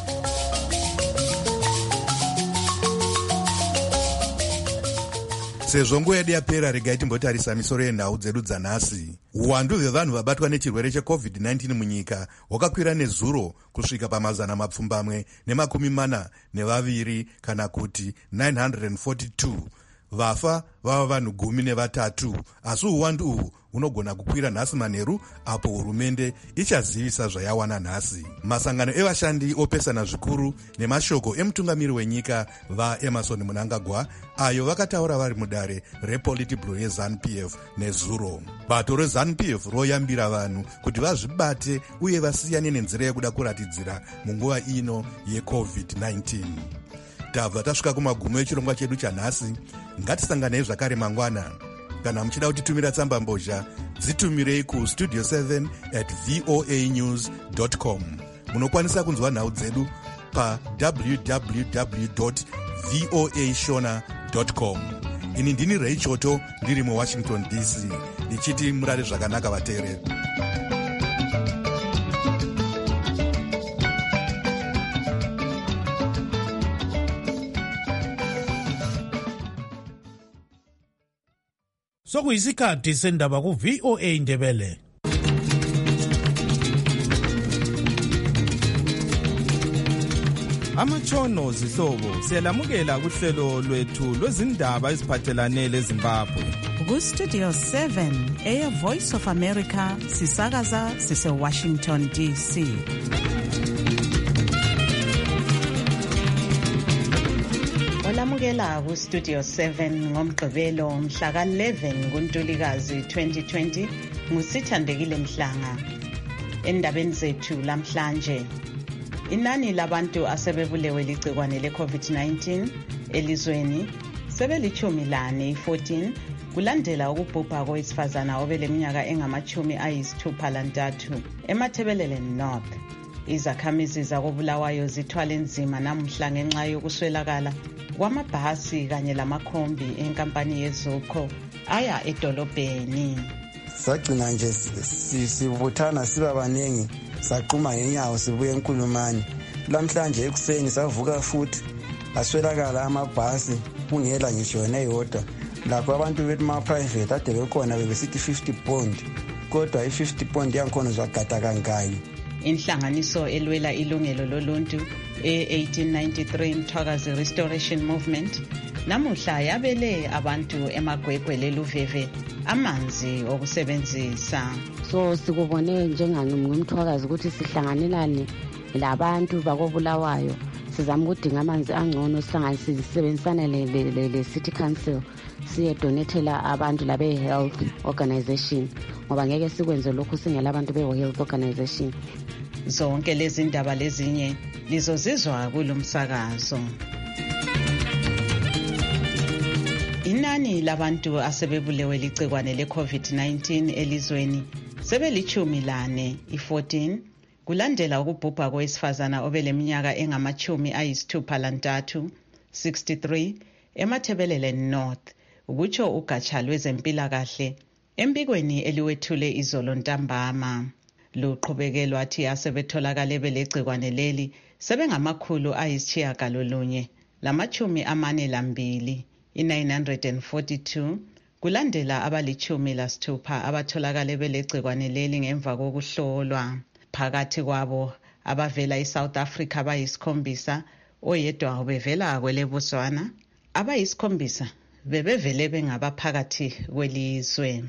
Sezvo nguva yedu yapera, regai timbotarisa misoro yenhau dzedu dzanhasi. Uwandu hwevanhu vabatwa nechirwere checovid nineteen munyika hwakakwira nezuro kusvika pamazana mapfumbamwe nemakumi mana nevaviri kana kuti nine hundred forty-two. Vafa vava vanhu gumi nevatatu, asi uwandu uhu unogona kukwira nhasi manheru apo hurumende ichazivisa zvayawana nhasi. Masangano evashandi opesana zvikuru nemashoko emutungamiri wenyika vaEmerson Mnangagwa ayo vakataura vari mudare rePolitburo yeZANU P F nezuro. Bato reZANU P F royambira vanhu kuti vazvibate uye vasiyane nenzira yekuda kuratidzira munguva ino yecovid nineteen. Tabva tasvika kumagumo echirongwa chedu chanhasi. Ngatisanganei zvakare mangwana. Kana muchida kutitumira tsamba mbozha, dzitumirei ku studio seven at voa news dot com. Munokwanisa kunzwa nhau dzedu pa w w w dot voa shona dot com. ini ndini Ray Choto ndiri muwashington D C ndichiti murare zvakanaka vateereri. Sokuyisikhathi sendaba ku V O A Ndebele. Amatshono zihlobo siyalamukela kuhlelo lwethu lwezindaba eziphathelane leZimbabwe. Ku Studio seven eya Voice of America sisakaza sise Washington D C. Olamukela ku Studio seven ngomgqibelo mhla ka eleven kuNtulikazi twenty twenty ngusithandekile Mhlanga. Endabeni zethu lamhlanje, inani labantu asebebulewe ligcikwane le COVID nineteen elizweni sebelichumi lane fourteen kulandela ukubhubha kowesifazana obeleminyaka engamachumi ayisithupha lantathu eMathebelele North. Izakhamizi zakobulawayo zithwala nzima namhla ngenxa yokuswelakala kwamabhasi kanye lamakhombi enkampani yeZUPCO aya edolobheni. Sagcina nje sibuthana siba baningi saquma ngenyawo sibuye eNkulumane. Lamhlanje ekuseni savuka futhi aswelakala amabhasi kungela ngisho neyodwa. Lapho abantu bethu ma private ade bekhona bebesithi fifty pound kodwa i fifty pound yankhona zwagada kangaki. Inhlanganiso elwela ilungelo loluntu e-eighteen ninety-three Mthwakazi Restoration Movement namuhla yabele abantu emagwegwe leluveve amanzi okusebenzisa. So sikubone njengangumthwakazi ukuthi sihlanganelane labantu bakobulawayo sizama ukudinga amanzi angcono sihlanganisisebenzisane le City Council siye donetela abantu labe health organization ngoba ngeke sikwenze lokho singela abantu be health organization. Zonke lezi ndaba lezinye lizozizwa kulomsakazo. Inani labantu asebebulewe ligcikwane le COVID nineteen elizweni sebelichumi lane i-fourteen kulandela ukubhubha kowesifazana obeleminyaka engamachumi ayisithupha lantathu sixty-three eMathebelele North, ukutsho ugatsha lwezempilakahle embikweni eliwethule izolo ntambama. Luqhubeke lwathi asebetholakale belegcikwane leli sebengamakhulu ayisitshiyagalolunye lamachumi amane lambili i-nine hundred forty-two kulandela abalichumi lasithupha abatholakale belegcikwane leli ngemva kokuhlolwa. Phakathi kwabo abavela eSouth Africa bayisikhombisa, oyedwa ubevela kweleBotswana, abayisikhombisa bebevele bengabaphakathi kwelizwe.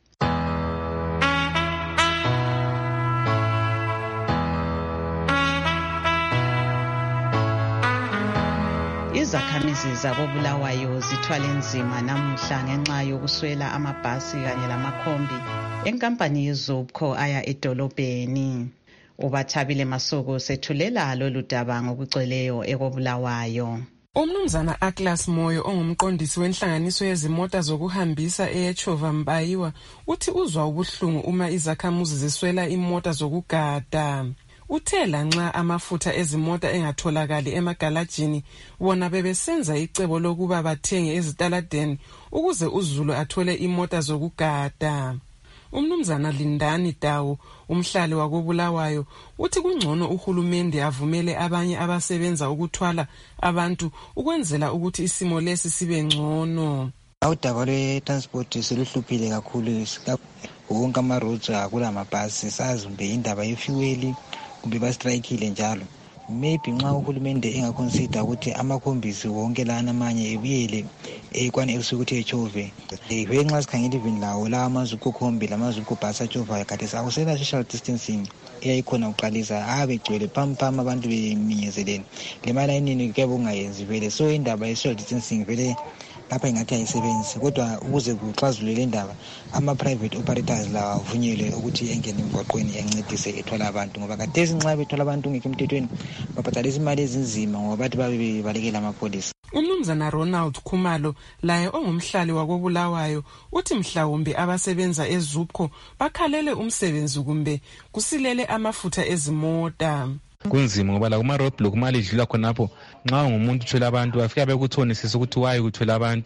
Izakhamizi zakobulawayo zithwale nzima namuhla ngenxa yokuswela amabhasi kanye lamakhombi enkampani yeZUPCO aya edolobheni. Ubathabile Masuku sethulela lolu daba ngokugcweleyo ekobulawayo. Umnumzana Atlas Moyo ongumqondisi wenhlanganiso yezimota zokuhambisa eYechova Mbayiwa uthi uzwa ubuhlungu uma izakhamuzi ziswela imota zokugada. Uthe lanxa amafutha ezimota engatholakali emagalajini bona bebesenza icebo lokuba bathenge ezitaladeni ukuze uZulu athole imota zokugada. Umnumzana Lindani Dawu, umhlali wakobulawayo, uthi kungcono uhulumende avumele abanye abasebenza ukuthwala abantu ukwenzela ukuthi isimo lesi sibe ngcono. Awudaba lwe-transport seluhluphile kakhulu wonke ama-roads akula mabhasi sazi mbe indaba yefuel kumbe bastrikile njalo. Maybe nxa uhulumende engaconsider ukuthi amakhombisi wonke lana amanye ebuyele ekwane elisukuthi echove ngenxa sikhangela even lawo la amaZUPCO khombi lamaZUPCO bus achova kade sakusela social distancing eyayikhona uqalisa abe gcwele pam pam abantu beminyezeleni le mali ayinini kuyebe ungayenzi vele. So indaba ye social distancing vele lapha ingathi ayisebenzi, kodwa ukuze kuxazulule le ndaba ama-private operators la avunyelwe ukuthi engene emgwaqweni encedise ethwala abantu, ngoba kade nxa bethwala abantu ngekho emthethweni babhadalisa imali ezinzima ngoba bathi babe bebalekela amapolisi. Umnumzana Ronald Khumalo laye ongumhlali wakobulawayo uthi mhlawumbe abasebenza eZUPCO bakhalele umsebenzi kumbe kusilele amafutha ezimota. Kunzima ngoba la kuma roadblock mali idlula khonapho nxa ungumuntu uthwele abantu bafika bekuthonisisa ukuthi wayi kuthwele abantu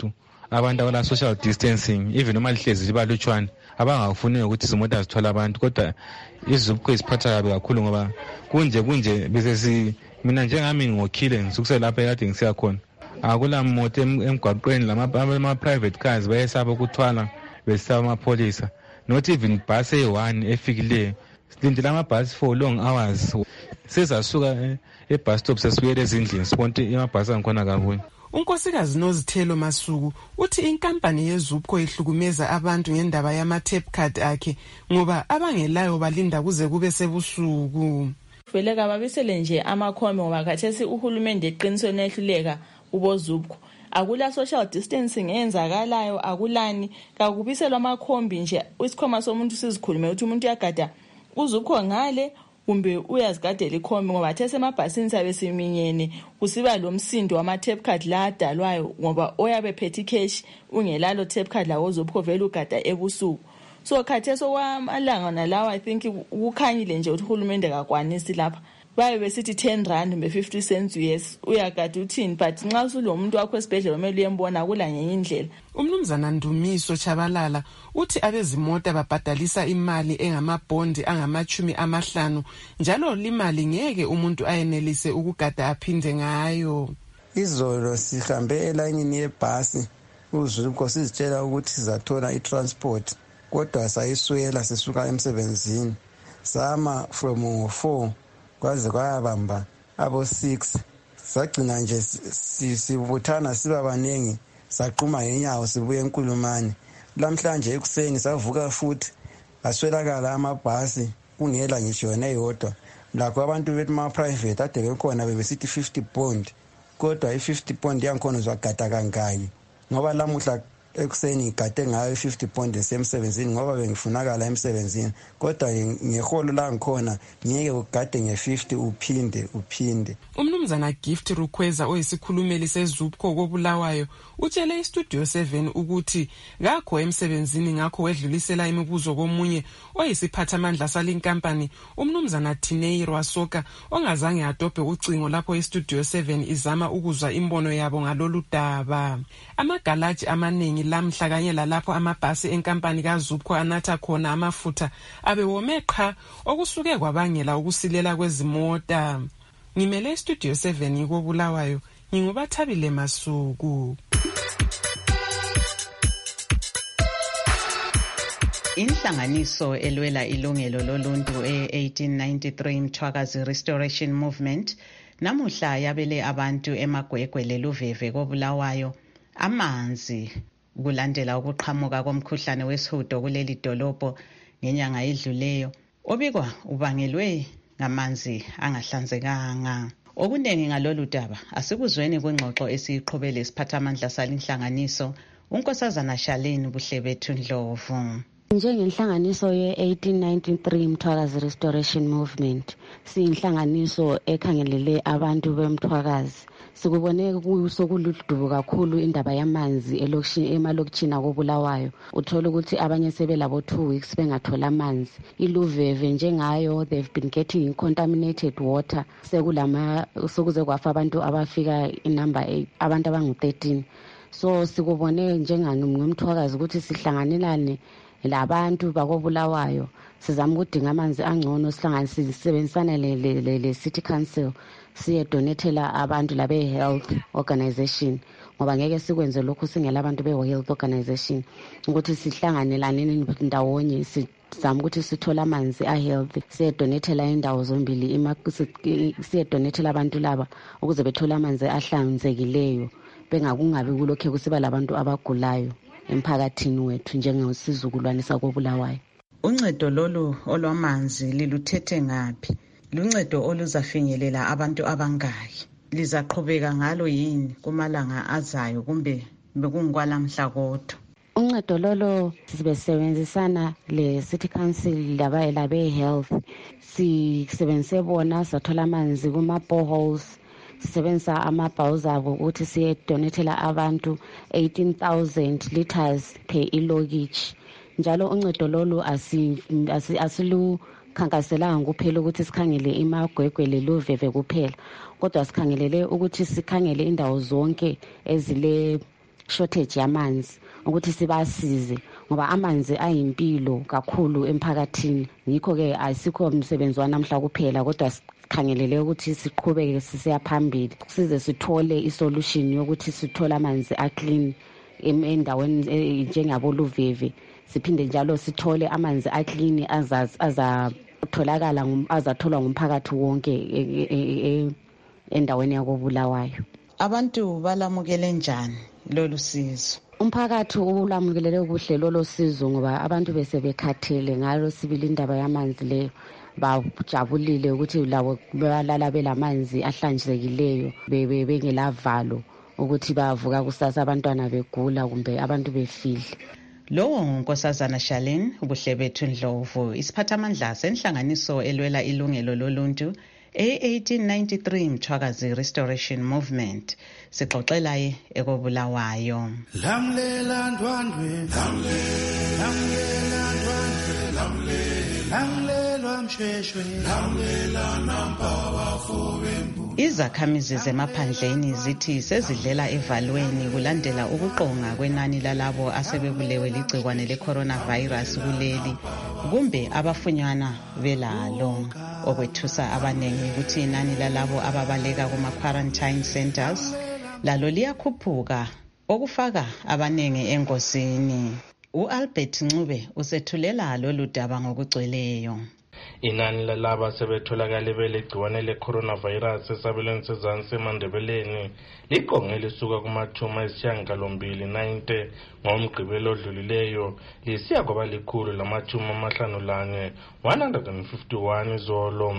abantu abala social distancing even noma lihlezi libalutshwane abangafuni ukuthi izimota zithwala abantu, kodwa izubukho iziphatha kabi kakhulu ngoba kunje kunje bese si mina njengami ngokhile ngisukusela lapha ekade ngisiya khona. Akula moto emgwaqweni lama private cars bayesaba ukuthwala besaba amapolisa, not even bus eyi-one efikileyo. Silindele amabhasi for long hours. Sezasuka e-bus stop sesibuyele ezindlini sibonke amabhasi angikhona kabuye. Unkosikazi Nozithelo Masuku uthi inkampani yeZupco ihlukumeza abantu ngendaba yama-tape card akhe ngoba abangelayo balinda kuze kube sebusuku. Vele kababisele nje amakhombe ngoba khathesi uhulumende eqinisweni ehluleka uboZupco. Akula social distancing eyenzakalayo, akulani, kakubiselwa amakhombi nje isikhoma somuntu sizikhulume ukuthi umuntu uyagada uZupco ngale kumbe uyazigadela ikhombi ngoba these emabhasini sabe siminyene kusiba lo msindo wama-tape card la adalwayo ngoba oyabe phethe cash ungelalo tape card lawo Zupco vele ugada ebusuku. So khathesi okwamalanga nalawa I think ukukhanyile nje ukuthi uhulumende kakwanisi lapha. Baye besithi ten rand mbe fifty cents yes uyagada uthini, but nxa usulo muntu wakho esibhedlela kumele uyembona kula ngenye indlela. Umnumzana Ndumiso Chabalala uthi abezimota babhadalisa imali engamabhondi angamachumi amahlanu njalo limali ngeke umuntu ayenelise ukugada aphinde ngayo. Izolo sihambe elayinini yebhasi uZupco sizitshela ukuthi sizathola i-transport kodwa sayiswela sisuka emsebenzini sama from four kwaze kwayabamba abo six sagcina nje sibuthana siba baningi saqhuma ngenyawo sibuye eNkulumane. Lamhlanje ekuseni savuka futhi aswelakala amabhasi kungela ngisho neyodwa. Lakho abantu bethu ma private ade bekhona bebesithi fifty pound kodwa i-fifty pound yankhona uzwagada kangaki ngoba lamuhla ekuseni ngigade ngayo fifty pound esemsebenzini ngoba bengifunakala emsebenzini kodwa ngeholo la ngikhona ngeke ugade nge-fifty uphinde uphinde. Umnumzana Gift Rukweza oyisikhulumeli seZupco kobulawayo utshele iStudio seven ukuthi ngakho emsebenzini ngakho wedlulisela imibuzo komunye oyisiphathamandla salinkampani umnumzana Tinei Rwasoka ongazange adobhe ucingo lapho iStudio seven izama ukuzwa imbono yabo ngalolu daba. Amagalaji amaningi lamhla kanye lalapho amabhasi enkampani kaZupco anatha khona amafutha abewome qha okusuke kwabangela ukusilela kwezimota. Ngimele iStudio seven ngikobulawayo ngingubathabile Masuku. Inhlanganiso elwela ilungelo loluntu e-eighteen ninety-three Mthwakazi Restoration Movement namuhla yabele abantu emagwegwe leluveve kobulawayo amanzi kulandela ukuqhamuka komkhuhlane wesihudo kuleli dolobho ngenyanga edluleyo obikwa ubangelwe ngamanzi angahlanzekanga. Okuningi ngalolu daba asikuzweni kwingxoxo esiyiqhubele isiphathamandla salinhlanganiso unkosazana Shalini Buhlebethu Ndlovu. Njengenhlanganiso ye-eighteen ninety-three Mthwakazi Restoration Movement siyinhlanganiso ekhangelele abantu bemthwakazi. Sikubone kusokuludubu kakhulu indaba yamanzi elokishini emalokishini akobulawayo. Uthola ukuthi abanye sebelabo two weeks bengathola amanzi. Iluveve njengayo they've been getting contaminated water. Sekulama sokuze kwafa abantu abafika inumber eight abantu abangu thirteen. So sikubone njengani ngomthwakazi ukuthi sihlanganelane labantu bakobulawayo sizama ukudinga amanzi angcono sihlanganisisebenzisana le city council siye donatela abantu labe health organization ngoba ngeke sikwenze lokho singela abantu be health organization ukuthi sihlanganelane ndawonye sizama ukuthi sithola amanzi a health siye donatela indawo zombili siye donatela abantu laba ukuze bethola amanzi ahlanzekileyo bengakungabi kulokho kusiba labantu abagulayo emphakathini wethu njengosizukulwane sakobulawayo. Uncedo lolu olwamanzi liluthethe ngaphi? Luncedo oluzafinyelela abantu abangaki? Lizaqhubeka ngalo yini kumalanga azayo kumbe bekungikwala mhla kodwa? Uncedo lolo sibesebenzisana le city council labe labe health sisebenzise bona sathola amanzi kuma boreholes sisebenza amabhawuza abo ukuthi siye donatela abantu eighteen thousand liters per ilokitshi. Njalo uncedo lolu asilu khankaselanga kuphela ukuthi sikhangele imagwegwe leluveve kuphela kodwa sikhangelele ukuthi sikhangele indawo zonke ezile shortage yamanzi ukuthi sibasize ngoba amanzi ayimpilo kakhulu emphakathini. Ngikho ke asikho umsebenzi wanamhla kuphela kodwa khangelele ukuthi siqhubeke sisiya phambili size sithole isolution yokuthi sithole amanzi aclean endaweni njengaboLuveve, siphinde njalo sithole amanzi aclean azatholakala azatholwa ngumphakathi wonke endaweni yakobulawayo. Abantu balamukele njani lolu sizo? Umphakathi ulamukelele kuhle lolo sizo ngoba abantu bese bekhathele ngalo sibili indaba yamanzi leyo, bajabulile ukuthi labo balala belamanzi ahlanzekileyo bengelavalo ukuthi bavuka kusasa abantwana begula kumbe abantu befile. Lowo nguNkosazana Charlene Ubuhlebethu Ndlovu, isiphathamandla senhlanganiso elwela ilungelo loluntu e-eighteen ninety-three Mthwakazi Restoration Movement. Sixoxelaye ekobulawayo. Lamlela ndwandwe, lamlela ndwandwe, lamlela mshweshwe, lamlela nampawa fobembu. Izakhamizi zemaphandleni zithi sezidlela evalweni kulandela ukuqonga kwenani lalabo asebebulewe ligcikwane le-coronavirus kuleli kumbe abafunyana belalo. Okwethusa abanengi ukuthi inani lalabo ababaleka kuma-quarantine centers lalo liyakhuphuka okufaka abanengi engozini. U-Albert Ncube usethulela lolu daba ngokugcweleyo. Inani lalaba sebetholakale belegciwane le-coronavirus esabelweni sezansi eMandebeleni liqonge lisuka kumathuma esishiyagalombili ninety ngomgqibelo odlulileyo lisiya kwaba likhulu lamathuma amahlanu lanye one hundred fifty-one izolo.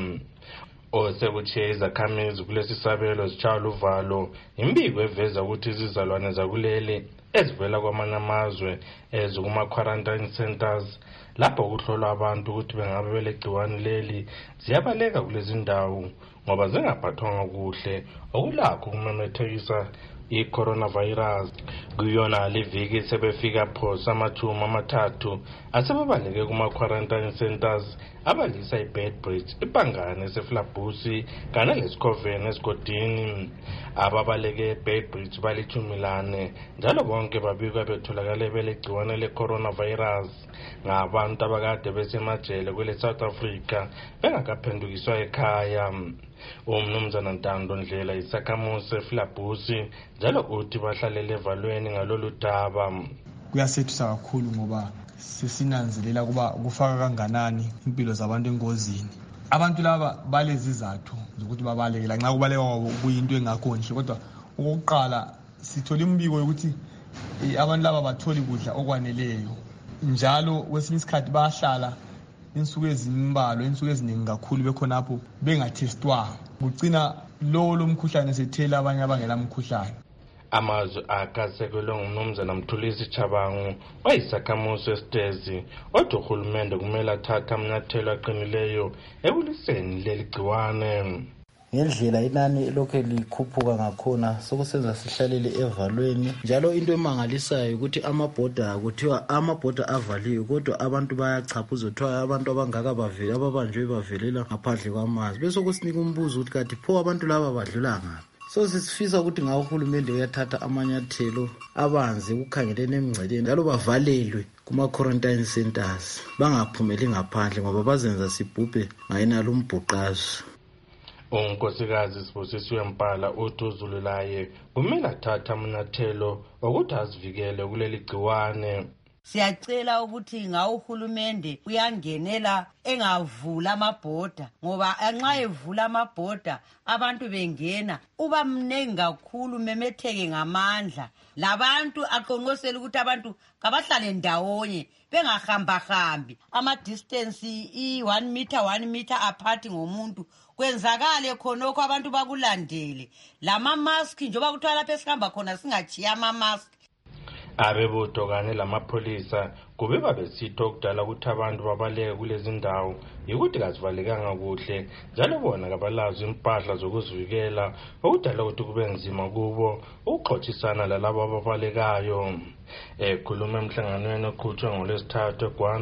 Osekuthiye izakhamizi kulesi sabelo zitshaya uvalo imbiko eveza ukuthi izizalwane zakuleli ezivela kwamanye amazwe ezikuma-quarantine centers lapho kuhlolwa abantu ukuthi bengabe belegciwane leli ziyabaleka kulezi ndawo ngoba zingaphathwanga kuhle okulakho kumemethekisa i-coronavirus. Kuyona liviki sebefika phosa amathuma amathathu asebebaleke kuma-quarantine centers abalisa iBedbridge, iBhangane eseFlabusi kanye leSikoveni esigodini. Ababaleke eBedbridge balithumi lane njalo bonke babikwa betholakale belegciwane le-coronavirus ngabantu abakade besemajele kwele South Africa bengakaphendukiswa ekhaya. Umnumzana Ntando Ndlela isakhamuzi eFlabusi njalo uthi bahlalele evalweni ngalolu daba. Kuyasethusa kakhulu ngoba sesinanzelela kuba kufaka kanganani impilo zabantu engozini. Abantu laba balezi izathu zokuthi babalekela nxa kubaleka kwabo kuyinto engakho nje, kodwa okokuqala sithola imbiko yokuthi abantu laba batholi kudla okwaneleyo njalo kwesinye isikhathi bayahlala insuku ezimbalo insuku eziningi kakhulu bekhonapho bengathestwanga, kugcina lowo lomkhuhlane sethela abanye abangela mkhuhlane. Amazwi akasekelwe ngumnumzana Mthulisi Chabangu oyisakhamuzi esitezi othi uhulumende kumele athathe amanyathelo aqinileyo ekuliseni leli gciwane. Ngendlela inani lokho likhuphuka ngakhona sokusenza sihlalele evalweni njalo into emangalisayo ukuthi amabhoda kuthiwa amabhoda avaliwe kodwa abantu bayachaphuza kuthiwa abantu abangaka bavela ababanjwe bavelela ngaphandle kwamazwi bese kusinika umbuzo ukuthi kanti pho abantu laba badlula ngaphi. So sisifisa ukuthi ngawo uhulumende uyathatha amanyathelo abanze ukukhangelene emngceleni njalo bavalelwe kuma-quarantine centers bangaphumeli ngaphandle ngoba bazenza sibhubhe ngayinalo umbhuqazo. Unkosikazi Sibusisiwe Mpala uthi uzululaye kumele athathe amanyathelo okuthi azivikele kuleli gciwane. Siyacela ukuthi ngawo uhulumende uyangenela engavula amabhoda ngoba nxa evula amabhoda abantu bengena uba mnengi kakhulu memetheke ngamandla labantu aqonqosela ukuthi abantu kabahlale ndawonye bengahamba hambi ama distance i one meter one meter apart ngomuntu kwenzakale khonokho abantu bakulandele lama mask njoba kuthiwa lapha esihamba khona singachiya ama mask. Abebutho kanye lamapholisa kube babesitho okudala ukuthi abantu babaleke kulezi ndawo yikuthi kazivalekanga kuhle njalo bona kabalazi impahla zokuzivikela okudala ukuthi kube nzima kubo ukuxoxisana lalabo ababalekayo. Ekhuluma emhlanganweni oqhutshwe ngolwesithathu eGwanda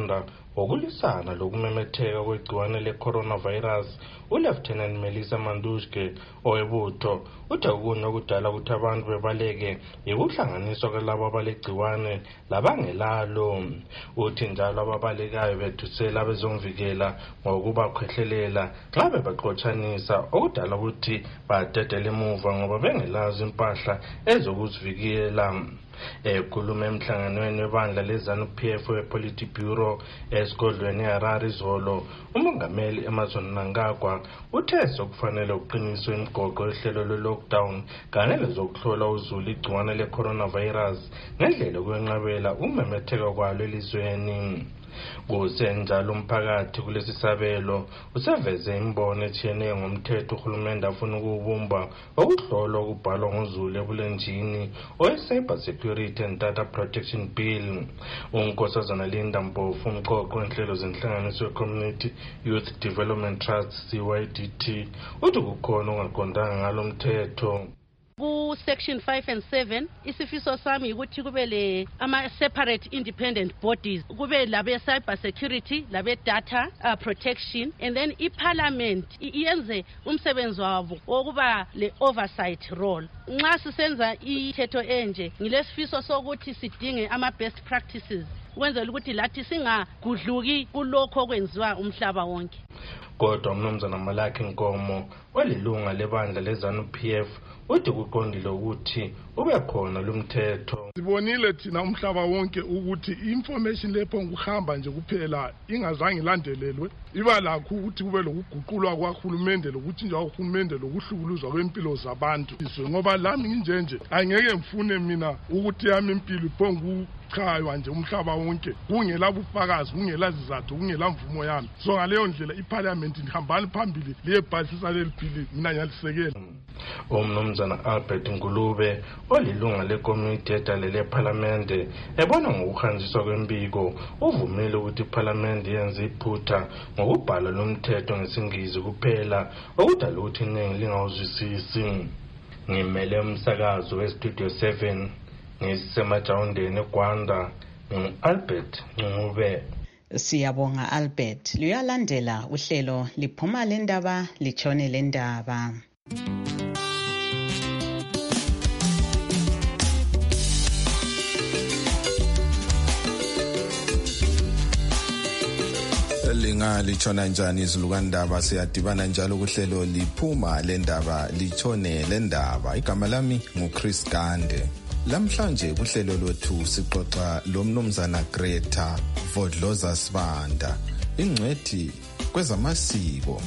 Ngokulisana lokumemetheka kwegciwane le-coronavirus, uLieutenant Melissa Mandushke owebutho uthi okunye okudala ukuthi abantu bebaleke yikuhlanganiswa kwalabo abalegciwane labangelalo. Uthi njalo ababalekayo bethusela abezomvikela ngokuba khwehlelela xa bebaxotshanisa okudala ukuthi badedele emuva ngoba bengelazi impahla ezokuzivikela. Ekhuluma emhlanganweni webandla leZANU-P F we-Politburo esigodlweni eHarare izolo, umongameli Emmerson Mnangagwa uthe sokufanele uqiniswe imigoqo yohlelo lwe-lockdown kanye lezokuhlola uzulu igciwane le-coronavirus ngendlela kwenqabela umemetheko kwalo elizweni. Kusenjalo umphakathi kulesi sabelo useveze imbono etshiyeneyo ngomthetho uhulumende afuna ukuwubumba okuhlolwa ukubhalwa ngozulu ebulenjini owe-Cyber Security and Data Protection Bill. uNkosazana Linda Mpofu umqoqo wenhlelo zenhlanganiso ye-Community Youth Development Trust C Y D T uthi kukhona ongaqondanga ngalo mthetho. Ku section five and seven isifiso sami ukuthi kube le ama separate independent bodies, kube labe cyber security, labe data uh, protection, and then iparliament iyenze umsebenzi wabo wokuba le oversight role. Nxa sisenza ithetho enje ngilesifiso sokuthi sidinge ama best practices kwenzela ukuthi lathi singagudluki kulokho okwenziwa umhlaba wonke. Kodwa uMnumzana Malaki Nkomo olilunga lebandla leZANU-P F uthi kuqondile ukuthi ube khona lumthetho. Sibonile thina umhlaba wonke ukuthi information lepho ngokuhamba nje kuphela ingazange ilandelelwe, iba lakho ukuthi kube lokuguqulwa kwaHulumende lokuthi nje uHulumende lokuhlukuluzwa kwempilo zabantu. Ngoba lami nginjenje angeke ngifune mina ukuthi yami impilo iphongu chaywa nje umhlaba wonke kungela bufakazi, kungela zizathu, kungela mvumo yami. So ngaleyo ndlela iParliament ihambana phambili liyebhalisisa leli bill mina ngiyalisekela. uMnumzana Albert Ngulube olilunga lekomiti edalele eParliament ebona ngokuhanjiswa kwembiko uvumile ukuthi iParliament yenze iphutha ngokubhala lomthetho ngesingisi kuphela okudala ukuthi iningi lingawuzwisisi. Ngimele umsakazo weStudio seven ngisemajawundeni eGwanda ngu-Albert Ngube. Siyabonga Albert. Luyalandela uhlelo liphuma lendaba litshone lendaba. Linga litshona njani izilukandaba siyadibana njalo kuhlelo liphuma lendaba litshone lendaba. Igama lami nguChris Gande. Lamhlanje kuhlelo lwethu sixoxa loMnumzana Greta Vodloza Sibanda, ingcwethi kwezamasiko.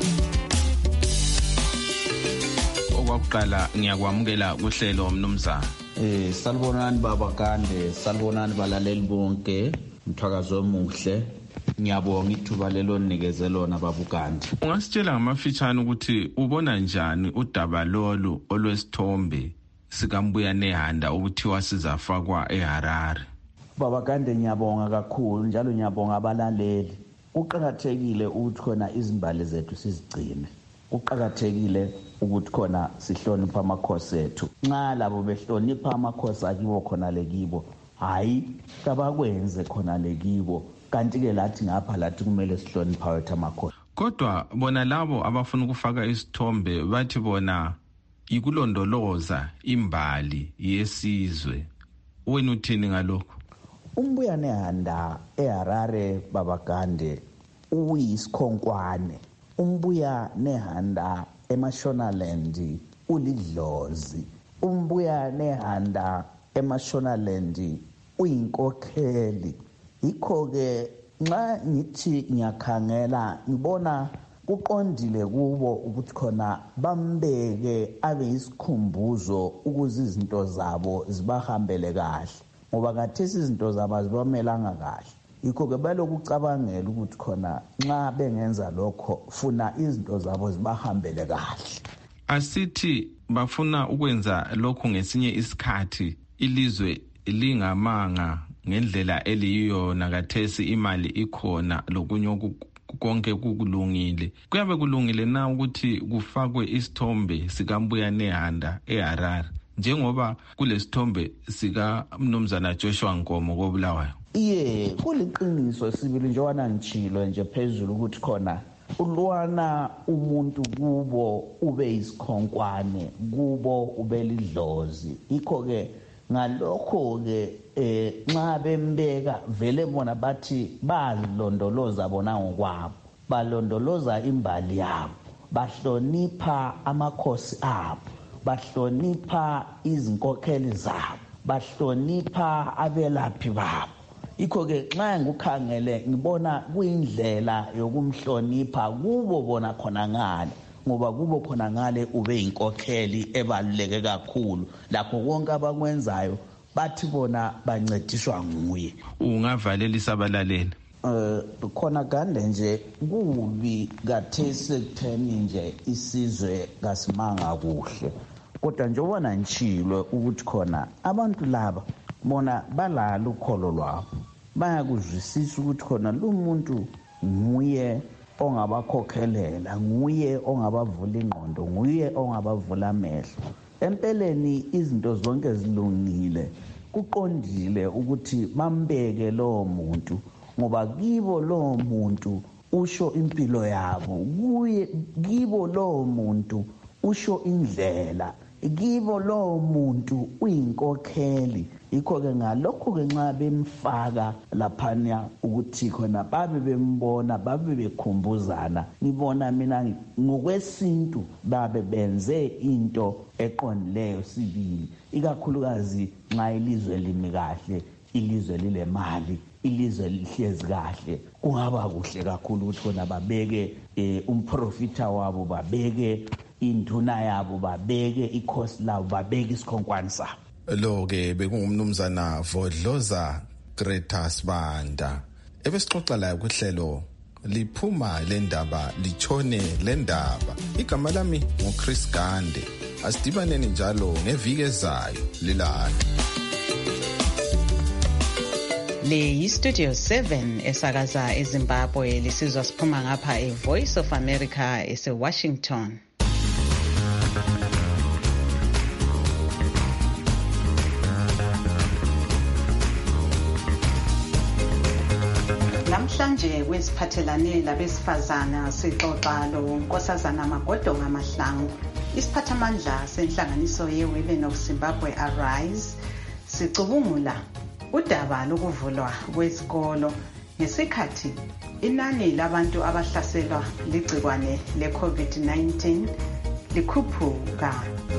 Okwakuqala ngiyakwamukela kuhlelo Mnumzana. Eh salibonani baba Gande, salibonani balaleli bonke, mthakazo omuhle. Ngiyabonga ithuba lelo ninikeze lona baba Gande. Ungasitshela ngamafitshane ukuthi ubona njani udaba lolu olwesithombe sikambuya nehanda ukuthiwa sizafakwa eHarare? Baba Gande ngiyabonga kakhulu njalo ngiyabonga abalaleli. Uqhakathekile ukuthi khona izimbali zethu sizigcine. Uqhakathekile ukuthi khona sihlonipha amakhosi ethu. Nxa labo behlonipha amakhosi akibo khona lekibo, hayi kabakwenze khona lekibo. Kanti ke lathi ngapha lathi kumele sihlonipha wethu amakhosi. Kodwa bona labo abafuna ukufaka isithombe bathi bona ikulondoloza imbali yesizwe. Wena uthini ngalokho? Umbuya nehanda eHarare baba Gande uyisikhonkwane. Umbuya nehanda eMashonaland ulidlozi. Umbuya nehanda eMashonaland uyinkokheli. Yikho ke nxa ngithi ngiyakhangela ngibona kuqondile kubo ukuthi khona bambeke abe isikhumbuzo ukuze izinto zabo zibahambele kahle, ngoba kathesi izinto zabo zibamelanga kahle. Yikho ke balokucabangela ukuthi khona nxa bengenza lokho funa izinto zabo zibahambele kahle. Asithi bafuna ukwenza lokho ngesinye isikhathi ilizwe lingamanga ngendlela eliyiyo nakathesi imali ikhona lokunye konke kukulungile. Kuyabe kulungile na ukuthi kufakwe isithombe sikambuya nehanda eHarare njengoba kulesithombe sika Mnumzana Joshua Nkomo koBulawayo? iye kuliqiniso sibili njengoba ngitshilo nje phezulu ukuthi khona ulwana umuntu kubo ube isikhonkwane kubo ube lidlozi ikho ke ngalokho ke eh nxa bembeka vele bona bathi balondoloza bona ngokwabo balondoloza imbali yabo bahlonipha amakhosi abo bahlonipha izinkokheli zabo bahlonipha abelaphi babo ikho ke nxa ngukhangele ngibona kuyindlela yokumhlonipha kubo bona khona ngale ngoba kubo khona ngale ube inkokheli ebaluleke kakhulu lapho konke abakwenzayo bathi bona bancediswa nguye. Ungavalela isabalaleli eh khona gande nje kubi kathese kutheni nje isizwe kasimanga kuhle kodwa njengobona nchilo ukuthi khona abantu laba bona balala ukholo lwabo bayakuzwisisa ukuthi khona lo muntu nguye ongabakhokhelela nguye ongabavula ingqondo nguye ongabavula amehlo empeleni izinto zonke zilungile kuqondile ukuthi bambeke lo muntu ngoba kibo lo muntu usho impilo yabo kuye kibo lo muntu usho indlela kibo lo muntu uyinkokheli ikho ke ngalokho ke nxa bemfaka laphana ukuthi khona babe bembona babe bekhumbuzana ngibona mina ngokwesintu babe benze into eqondileyo sibili ikakhulukazi nxa ilizwe limi kahle ilizwe lile mali ilizwe lihlezi kahle kungaba kuhle kakhulu ukuthi khona babeke umprofita wabo babeke induna yabo babeke ikhosi lawo babeke isikhonkwane sabo. Lo ke bekungumnumzana Vodloza Greta Sibanda ebesixoxa la kuhlelo liphuma lendaba lichone lendaba. Igama lami nguChris Gande. Asidibaneni njalo ngeviki ezayo lilala. Le yiStudio seven esakaza eZimbabwe lisizwa siphuma ngapha eVoice of America eseWashington. Namhlanje kwesiphathelane labesifazana sixoxa lo Nkosazana Magodonga Mahlangu isiphathamandla senhlanganiso yeWomen of Zimbabwe Arise sicubungula udaba lokuvulwa kwezikolo ngesikhathi inani labantu abahlaselwa ligcikwane le-COVID nineteen likhuphuka.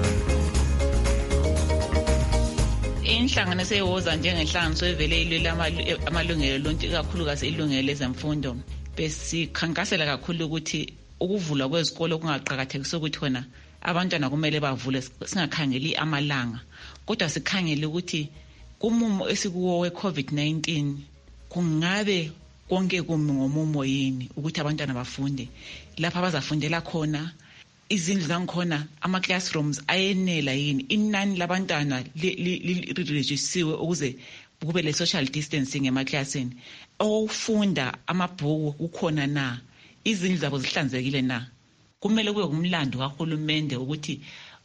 Inhlanganiso yewoza njengenhlanganiso evele ilwela amalungelo lonke ikakhulukazi ilungelo lezemfundo besikhankasela kakhulu ukuthi ukuvulwa kwezikolo kungaqhakathekiswa ukuthi khona abantwana kumele bavule singakhangeli amalanga kodwa sikhangele ukuthi kumumo esikuwo we-COVID nineteen kungabe konke kumi ngomumo yini ukuthi abantwana bafunde lapha bazafundela khona izindlu zangikhona ama-classrooms ayenela yini inani labantwana lirejisiwe ukuze kube le-social distancing emaklasini okufunda amabhuku kukhona na izindlu zabo zihlanzekile na kumele kube umlando kahulumende ukuthi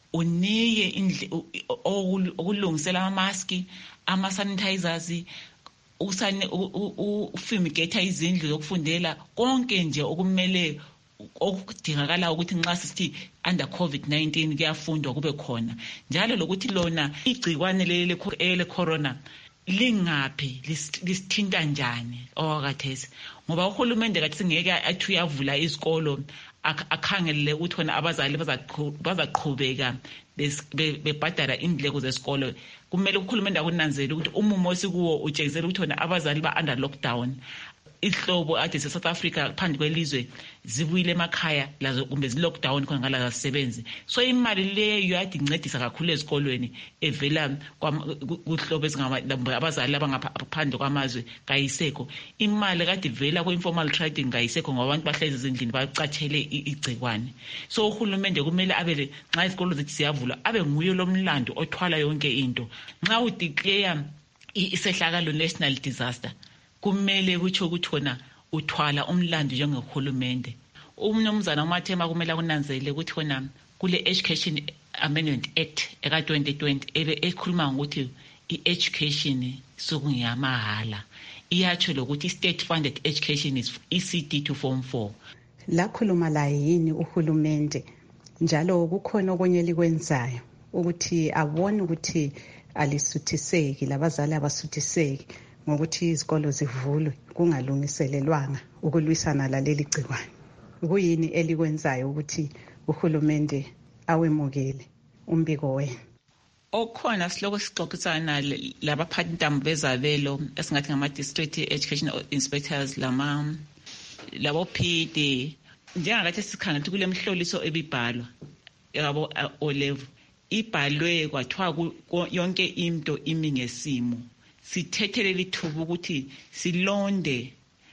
unike okulungisela ama-maski ama-sanitizers usane ufumigate izindlu zokufundela konke nje okumele okudingakala ukuthi nxa sithi under COVID nineteen kuyafundwa kube khona njalo lokuthi lona igcikwane lele corona lingaphi lisithinta njani okwathesi ngoba uhulumende kathi singeke athi uyavula izikolo akhangelele ukuthi khona abazali bazaqhubeka bebhadala indleko zesikolo kumele uhulumende akunanzele ukuthi umumo sikuwo utshengisela ukuthi khona abazali ba under lockdown ihlobo ade se South Africa phandle kwelizwe zibuyile emakhaya lazo kumbe zilockdown khona ngala zasebenzi so imali leyo yadi incedisa kakhulu ezikolweni evela kuhlobo ezingaba abazali abangaphandle kwamazwe kayiseko imali kade ivela ku informal trading kayiseko ngoba abantu bahlezi ezindlini bacathele igcikwane so uhulumende kumele abele nxa izikolo zethu siyavula abe nguye lomlando othwala yonke into nxa udeclare isehlakalo national disaster kumele kuthi ukuthi khona uthwala umlando njengehulumende umnumzana uMathema kumele kunanzelele ukuthi khona kule Education Amendment Act eka twenty twenty ebe ekhuluma ukuthi i-education sokungiyamahala iyatsho lokuthi state funded education is E C D to form four. Lakhuluma laye yini uhulumende njalo kukhona okunye likwenzayo ukuthi abone ukuthi alisuthiseki labazali abasuthiseki ngokuthi izikolo zivulwe kungalungiselelwanga ukulwisana laleli gciwane? Kuyini elikwenzayo ukuthi uhulumende awemukele umbiko wenu? Okhona siloko sixoxisana labaphathi ntambo bezabelo esingathi ngama-district education inspectors lama labo P D njengakathi sikhangela ukuthi kule mhloliso ebibhalwa yabo O-level ibhalwe kwathiwa yonke into imi ngesimo. Sithethele ithuba ukuthi silonde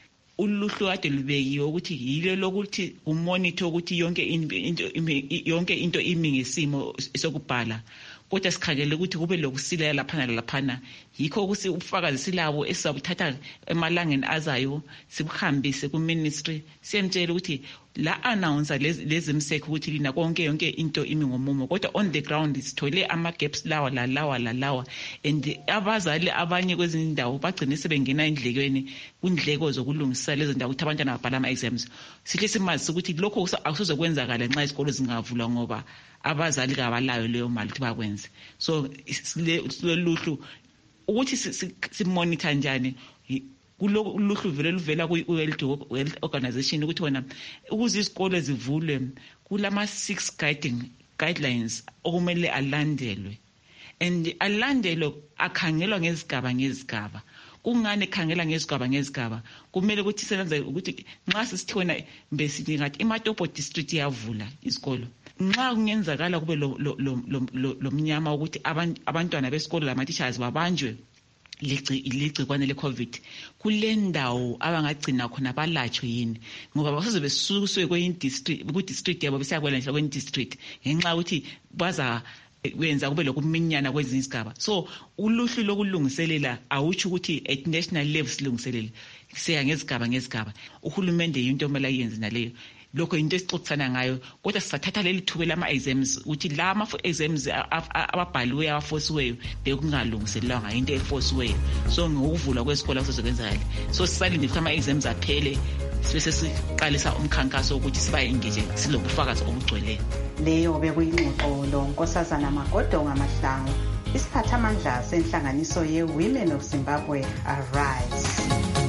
uluhlu kade lubekiwe ukuthi yilo lokuthi umonitor ukuthi yonke into yonke into imi ngesimo sokubhala, kodwa sikhangele ukuthi kube lokusilela laphana laphana. Yikho ukuthi ubufakazi silabo esizabuthatha emalangeni azayo sibuhambise ku ministry siyemtshela ukuthi la announce lezi mseko ukuthi lina konke yonke into imi ngomumo, kodwa on the ground sithole ama gaps lawa la lawa la lawa, and abazali abanye kwezinye indawo bagcine sebengena endlekweni kundleko zokulungisa lezo ndawo ukuthi abantwana babhala ama exams. Sihle simazi ukuthi lokho akusozokwenzakala nxa izikolo zingavulwa ngoba abazali kabalayo leyo mali ukuthi bakwenze. So siloluhlu ukuthi simonitor njani kuloluhlu vele luvela ku-World Health Organization ukuthi wona ukuze izikole zivulwe kulama six guiding guidelines okumele alandelwe, and alandelwe akhangelwa ngezigaba ngezigaba. Kungane khangela ngezigaba ngezigaba kumele ukuthi senze ukuthi nxa sisithona mbesithi ngathi iMatopo district yavula izikolo, nxa kungenzakala kube lo lo mnyama ukuthi abantwana besikolo lama teachers babanjwe ligcikwane le-COVID kule ndawo abangagcina khona balatshwe yini, ngoba basoze besuswe kwenye district ku-district yabo besiyakwelanjela kwenye district ngenxa ukuthi baza wenza kube lokuminyana kwezinye izigaba. So uluhlu lokulungiselela awutsho ukuthi at national level silungiselele, siya ngezigaba ngezigaba. Uhulumende yinto omele ayenze naleyo, lokho into esixoxisana ngayo, kodwa sisathatha leli thuba lama exams ukuthi la ama exams ababhaliwe abafosiweyo bekungalungiselelwanga into efosiweyo. So ngokuvulwa kwesikole kuzokwenzakala, so sisalinde ukuthi ama exams aphele bese siqalisa umkhankaso ukuthi sibayengije silobufakazi obugcweleyo. Leyo bekuyingxoxo lo Nkosazana Magodonga Mahlangu, isiphathamandla senhlanganiso ye-Women of Zimbabwe Arise.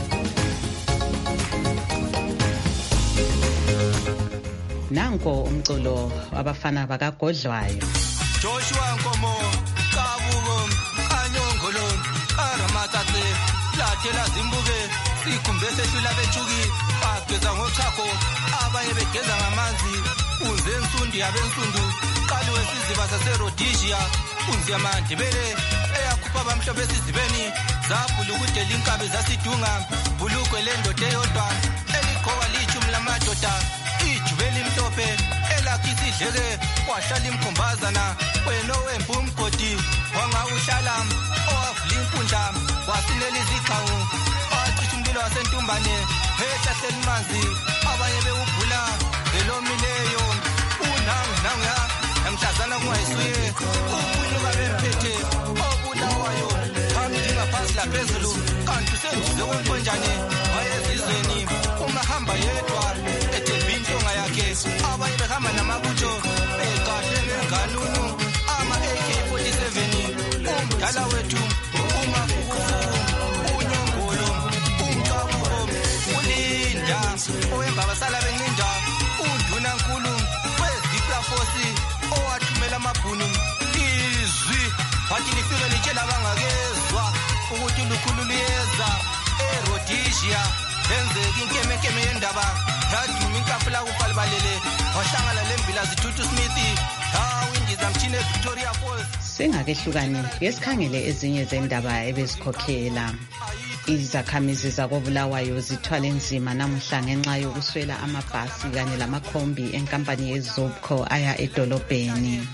Nanko umculo wabafana bakagodlwayo. Joshua Nkomo, Kabugo, Anyongolo, Aramatate, Latela Zimbuge, Sikumbese Sulabechugi, Ageza Ngochako, Abaye begeza ngamanzi, Unze Nsundi abensundu, Kaliwe Siziba Saserodisia, Unzi Amandebele, Eyakupa Bamhlobe Sizibeni, Zabulukude Linkabe Zasidunga, Bulukwe Lendo Teyodwa, Elikowa Lichum Lamadota, Ijubeli Mtope, Elakisi Jere, Washali Mkumbazana, Weno Wembumkoti, Wanga Ushalam, Oaflinkundam, Wasineli Zikawu, Wachichumdilo Wasentumbane, Heta Selmanzi, Abayebe Upula, Velomineyo, Unang Nanga, Mshazana Mwaisuye, Ubunuga Bempete, Obulawayo, Hamdinga Pasla Pezulu, Kantu Senjize Wemponjane, Wayezizweni, Umahamba Yedwa, Etebintonga yake, Abayebe Hama Namabucho, Ekate Nganunu, Ama A K forty-seven, Umdala Wetu, Umafufu, Unyongolo, Umkabuko, Ulinda, Uembaba Sala Beninda, Unduna Nkulu, Wezipla Fosi, Owathumela Mabhunu, Izwi, Bathi lifike litshela bangakezwa, ukuthi lukhulu liyeza, eRhodesia, benzeka inkemekeme yendaba, yaduma inkafula kupalibalele, wahlangana lembila zithuthi Smith, hawu indiza mtshine Victoria Falls. Singakehlukani ngesikhangele ezinye zendaba ebezikhokhela. Izakhamizi zakobulawayo zithwala enzima namuhla ngenxa yokuswela amabhasi kanye lamakhombi enkampani yeZobco aya edolobheni.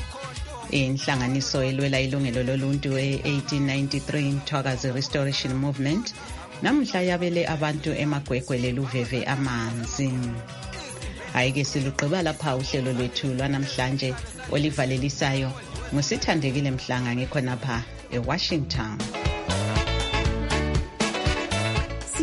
Inhlanganiso elwela ilungelo loluntu e-eighteen ninety-three Mthwakazi Restoration Movement namuhla yabele abantu emagwegwele luveve amanzi. Ayike silugqiba lapha uhlelo lwethu lwanamhlanje olivalelisayo ngusithandekile Mhlanga ngikhona lapha eWashington.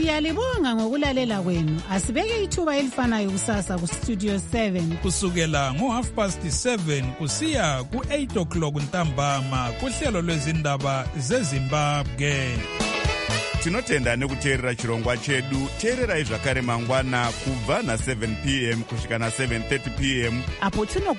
Siyalibonga ngokulalela kwenu. Asibeke ithuba elifanayo kusasa ku Studio seven. Kusukela ngo half past seven kusiya ku eight o'clock ntambama kuhlelo lwezindaba zeZimbabwe. Tinotenda nekuteerera chirongwa chedu. Teererai zvakare mangwana kubva na seven p m kusvika na seven thirty p m apo tino